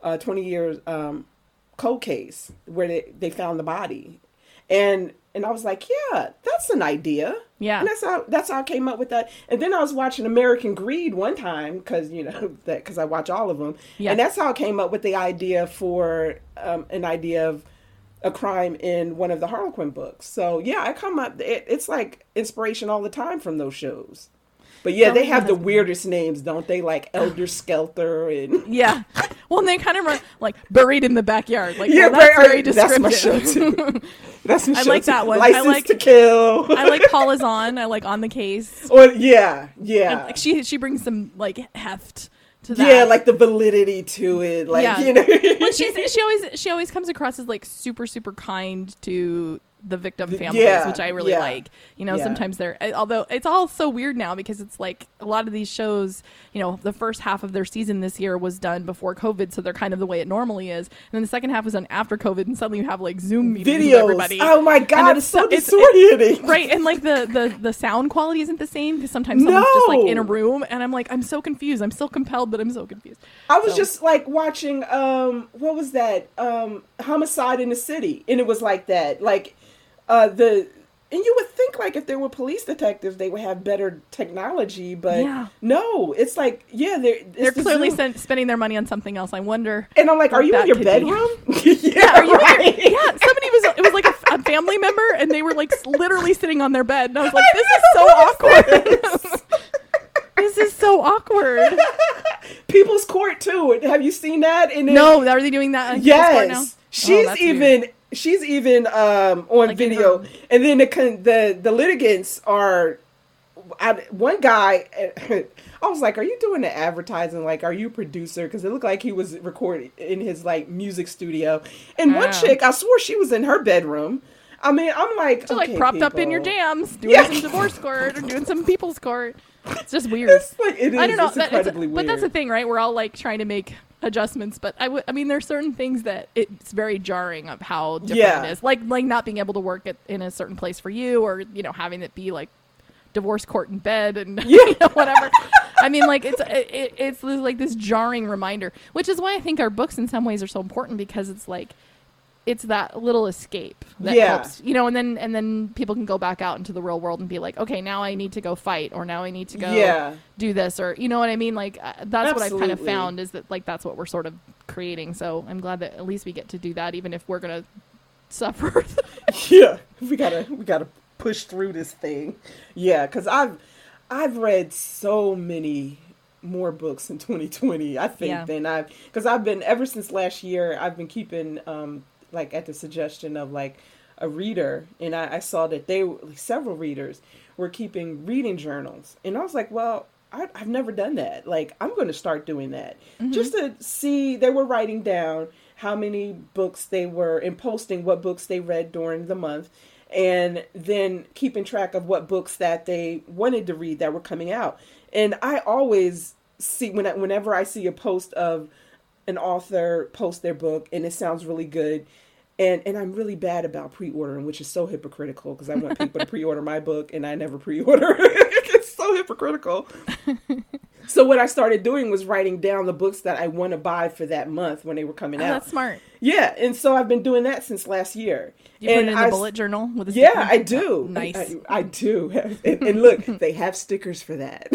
cold case where they found the body. And I was like, yeah, that's an idea. Yeah. And that's how I came up with that. And then I was watching American Greed one time because I watch all of them. Yeah. And that's how I came up with the idea for an idea of a crime in one of the Harlequin books. So yeah, I come up. It's like inspiration all the time from those shows. But yeah, they have the weirdest names, don't they? Like Elder Skelter and yeah. Well, and they kind of run like Buried in the Backyard. Like, yeah, that's very descriptive. That's my show too. That's my show. I like that one. License to Kill. I like Paula's On. I like On the Case. Or yeah. And, like, she brings some like heft to that. Yeah, like the validity to it. Like well, she always comes across as like super super kind to the victim families, which I really like. You know, sometimes although it's all so weird now because it's like a lot of these shows, you know, the first half of their season this year was done before COVID, so they're kind of the way it normally is. And then the second half was done after COVID, and suddenly you have like Zoom meetings with everybody. Oh my God, it's so disorienting. Right, and like the sound quality isn't the same because sometimes someone's just like in a room, and I'm like, I'm so confused. I'm still compelled, but I'm so confused. I was just like watching, what was that? Homicide in the City, and it was like that, like. And you would think like if there were police detectives, they would have better technology, but no, it's like, they're clearly spending their money on something else. I wonder. And I'm like, are you in your bedroom? Are you right? It was like a family member, and they were like literally sitting on their bed, and I was like, this is so awkward. This is so awkward. People's Court too. Have you seen that? No, are they doing that? Yes, She's even on like video, and then the litigants are. One guy, I was like, "Are you doing the advertising? Like, are you a producer?" Because it looked like he was recording in his like music studio. And one chick, I swore she was in her bedroom. I mean, I'm like, so, like propped up in your jams, doing some divorce court or doing some people's court. It's just weird. It's like, it is. I don't know. It's incredibly weird. But that's the thing, right? We're all like trying to make adjustments, but I mean, there's certain things that it's very jarring of how different it is. Like not being able to work in a certain place for you, or you know, having it be like divorce court in bed and you know, whatever. I mean, like it's like this jarring reminder, which is why I think our books in some ways are so important, because it's like it's that little escape that helps, you know, and then people can go back out into the real world and be like, okay, now I need to go fight, or now I need to go do this, or you know what I mean? Like that's what I've kind of found, is that like that's what we're sort of creating. So I'm glad that at least we get to do that, even if we're gonna suffer. we gotta push through this thing. Because I've read so many more books in 2020, I think, than because I've been, ever since last year, I've been keeping like at the suggestion of like a reader, and I saw that several readers were keeping reading journals, and I was like, well, I've never done that. Like, I'm going to start doing that, just to see. They were writing down how many books they were, and posting what books they read during the month, and then keeping track of what books that they wanted to read that were coming out. And I always see, whenever I see a post of an author post their book and it sounds really good, and I'm really bad about pre-ordering, which is so hypocritical, because I want people to pre-order my book and I never pre-order. It's so hypocritical. So what I started doing was writing down the books that I want to buy for that month when they were coming out. That's smart. Yeah, and so I've been doing that since last year. You put it in the bullet journal with a Yeah, sticker? I do. Nice. I do. And look, they have stickers for that.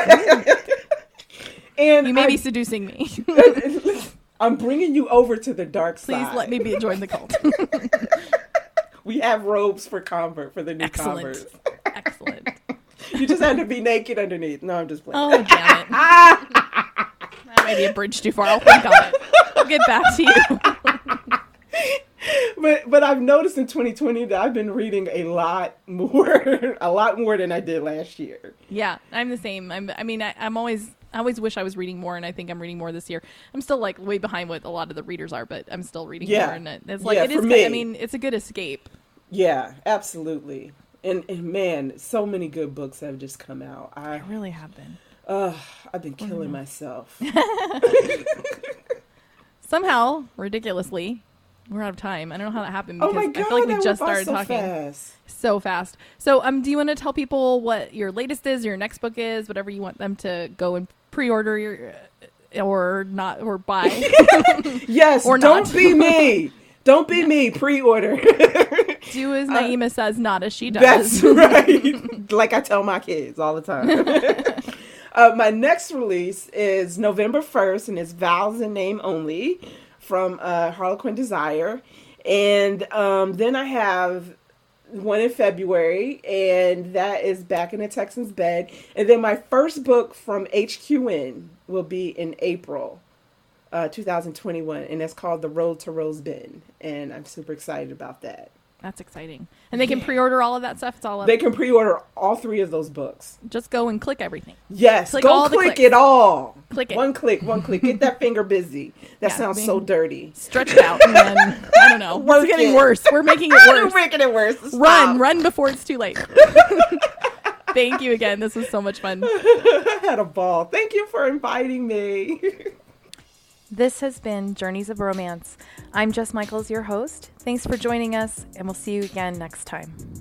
And You may be seducing me. I'm bringing you over to the dark Please side. let me join the cult. We have robes for convert for the new Excellent. Converse. Excellent. You just had to be naked underneath. No, I'm just playing. Oh, damn it. That might be a bridge too far. I'll think on it. I'll get back to you. But I've noticed in 2020 that I've been reading a lot more than I did last year. Yeah, I'm the same. I always wish I was reading more, and I think I'm reading more this year. I'm still like way behind what a lot of the readers are, but I'm still reading more. And it's like, it is, for me. I mean, it's a good escape. Yeah, absolutely. And man, so many good books have just come out. I really have been. I've been killing myself. Somehow, ridiculously, we're out of time. I don't know how that happened Oh because my God, I feel like we that just went by started so talking fast. so fast. So, do you want to tell people what your latest is, your next book is, whatever you want them to go and pre-order or not, or buy? Yes, or don't not. be me. Don't be me. Pre-order. Do as Naima says, not as she does. That's right. Like I tell my kids all the time. My next release is November 1st, and it's Vows and Name Only from Harlequin Desire. And then I have one in February, and that is Back in the Texan's Bed. And then my first book from HQN will be in April 2021, and that's called The Road to Rose Bend. And I'm super excited about that. That's exciting. And they can pre-order all of that stuff. It's all up. They can pre-order all 3 of those books. Just go and click everything. Yes, Click go all the click clicks. it all. Click it. One click. Get that finger busy. That Yeah, sounds so dirty. Stretch it out, and then I don't know. Work It's getting it. worse. We're making it We're worse. making it worse. Run before it's too late. Thank you again. This was so much fun. I had a ball. Thank you for inviting me. This has been Journeys of Romance. I'm Jess Michaels, your host. Thanks for joining us, and we'll see you again next time.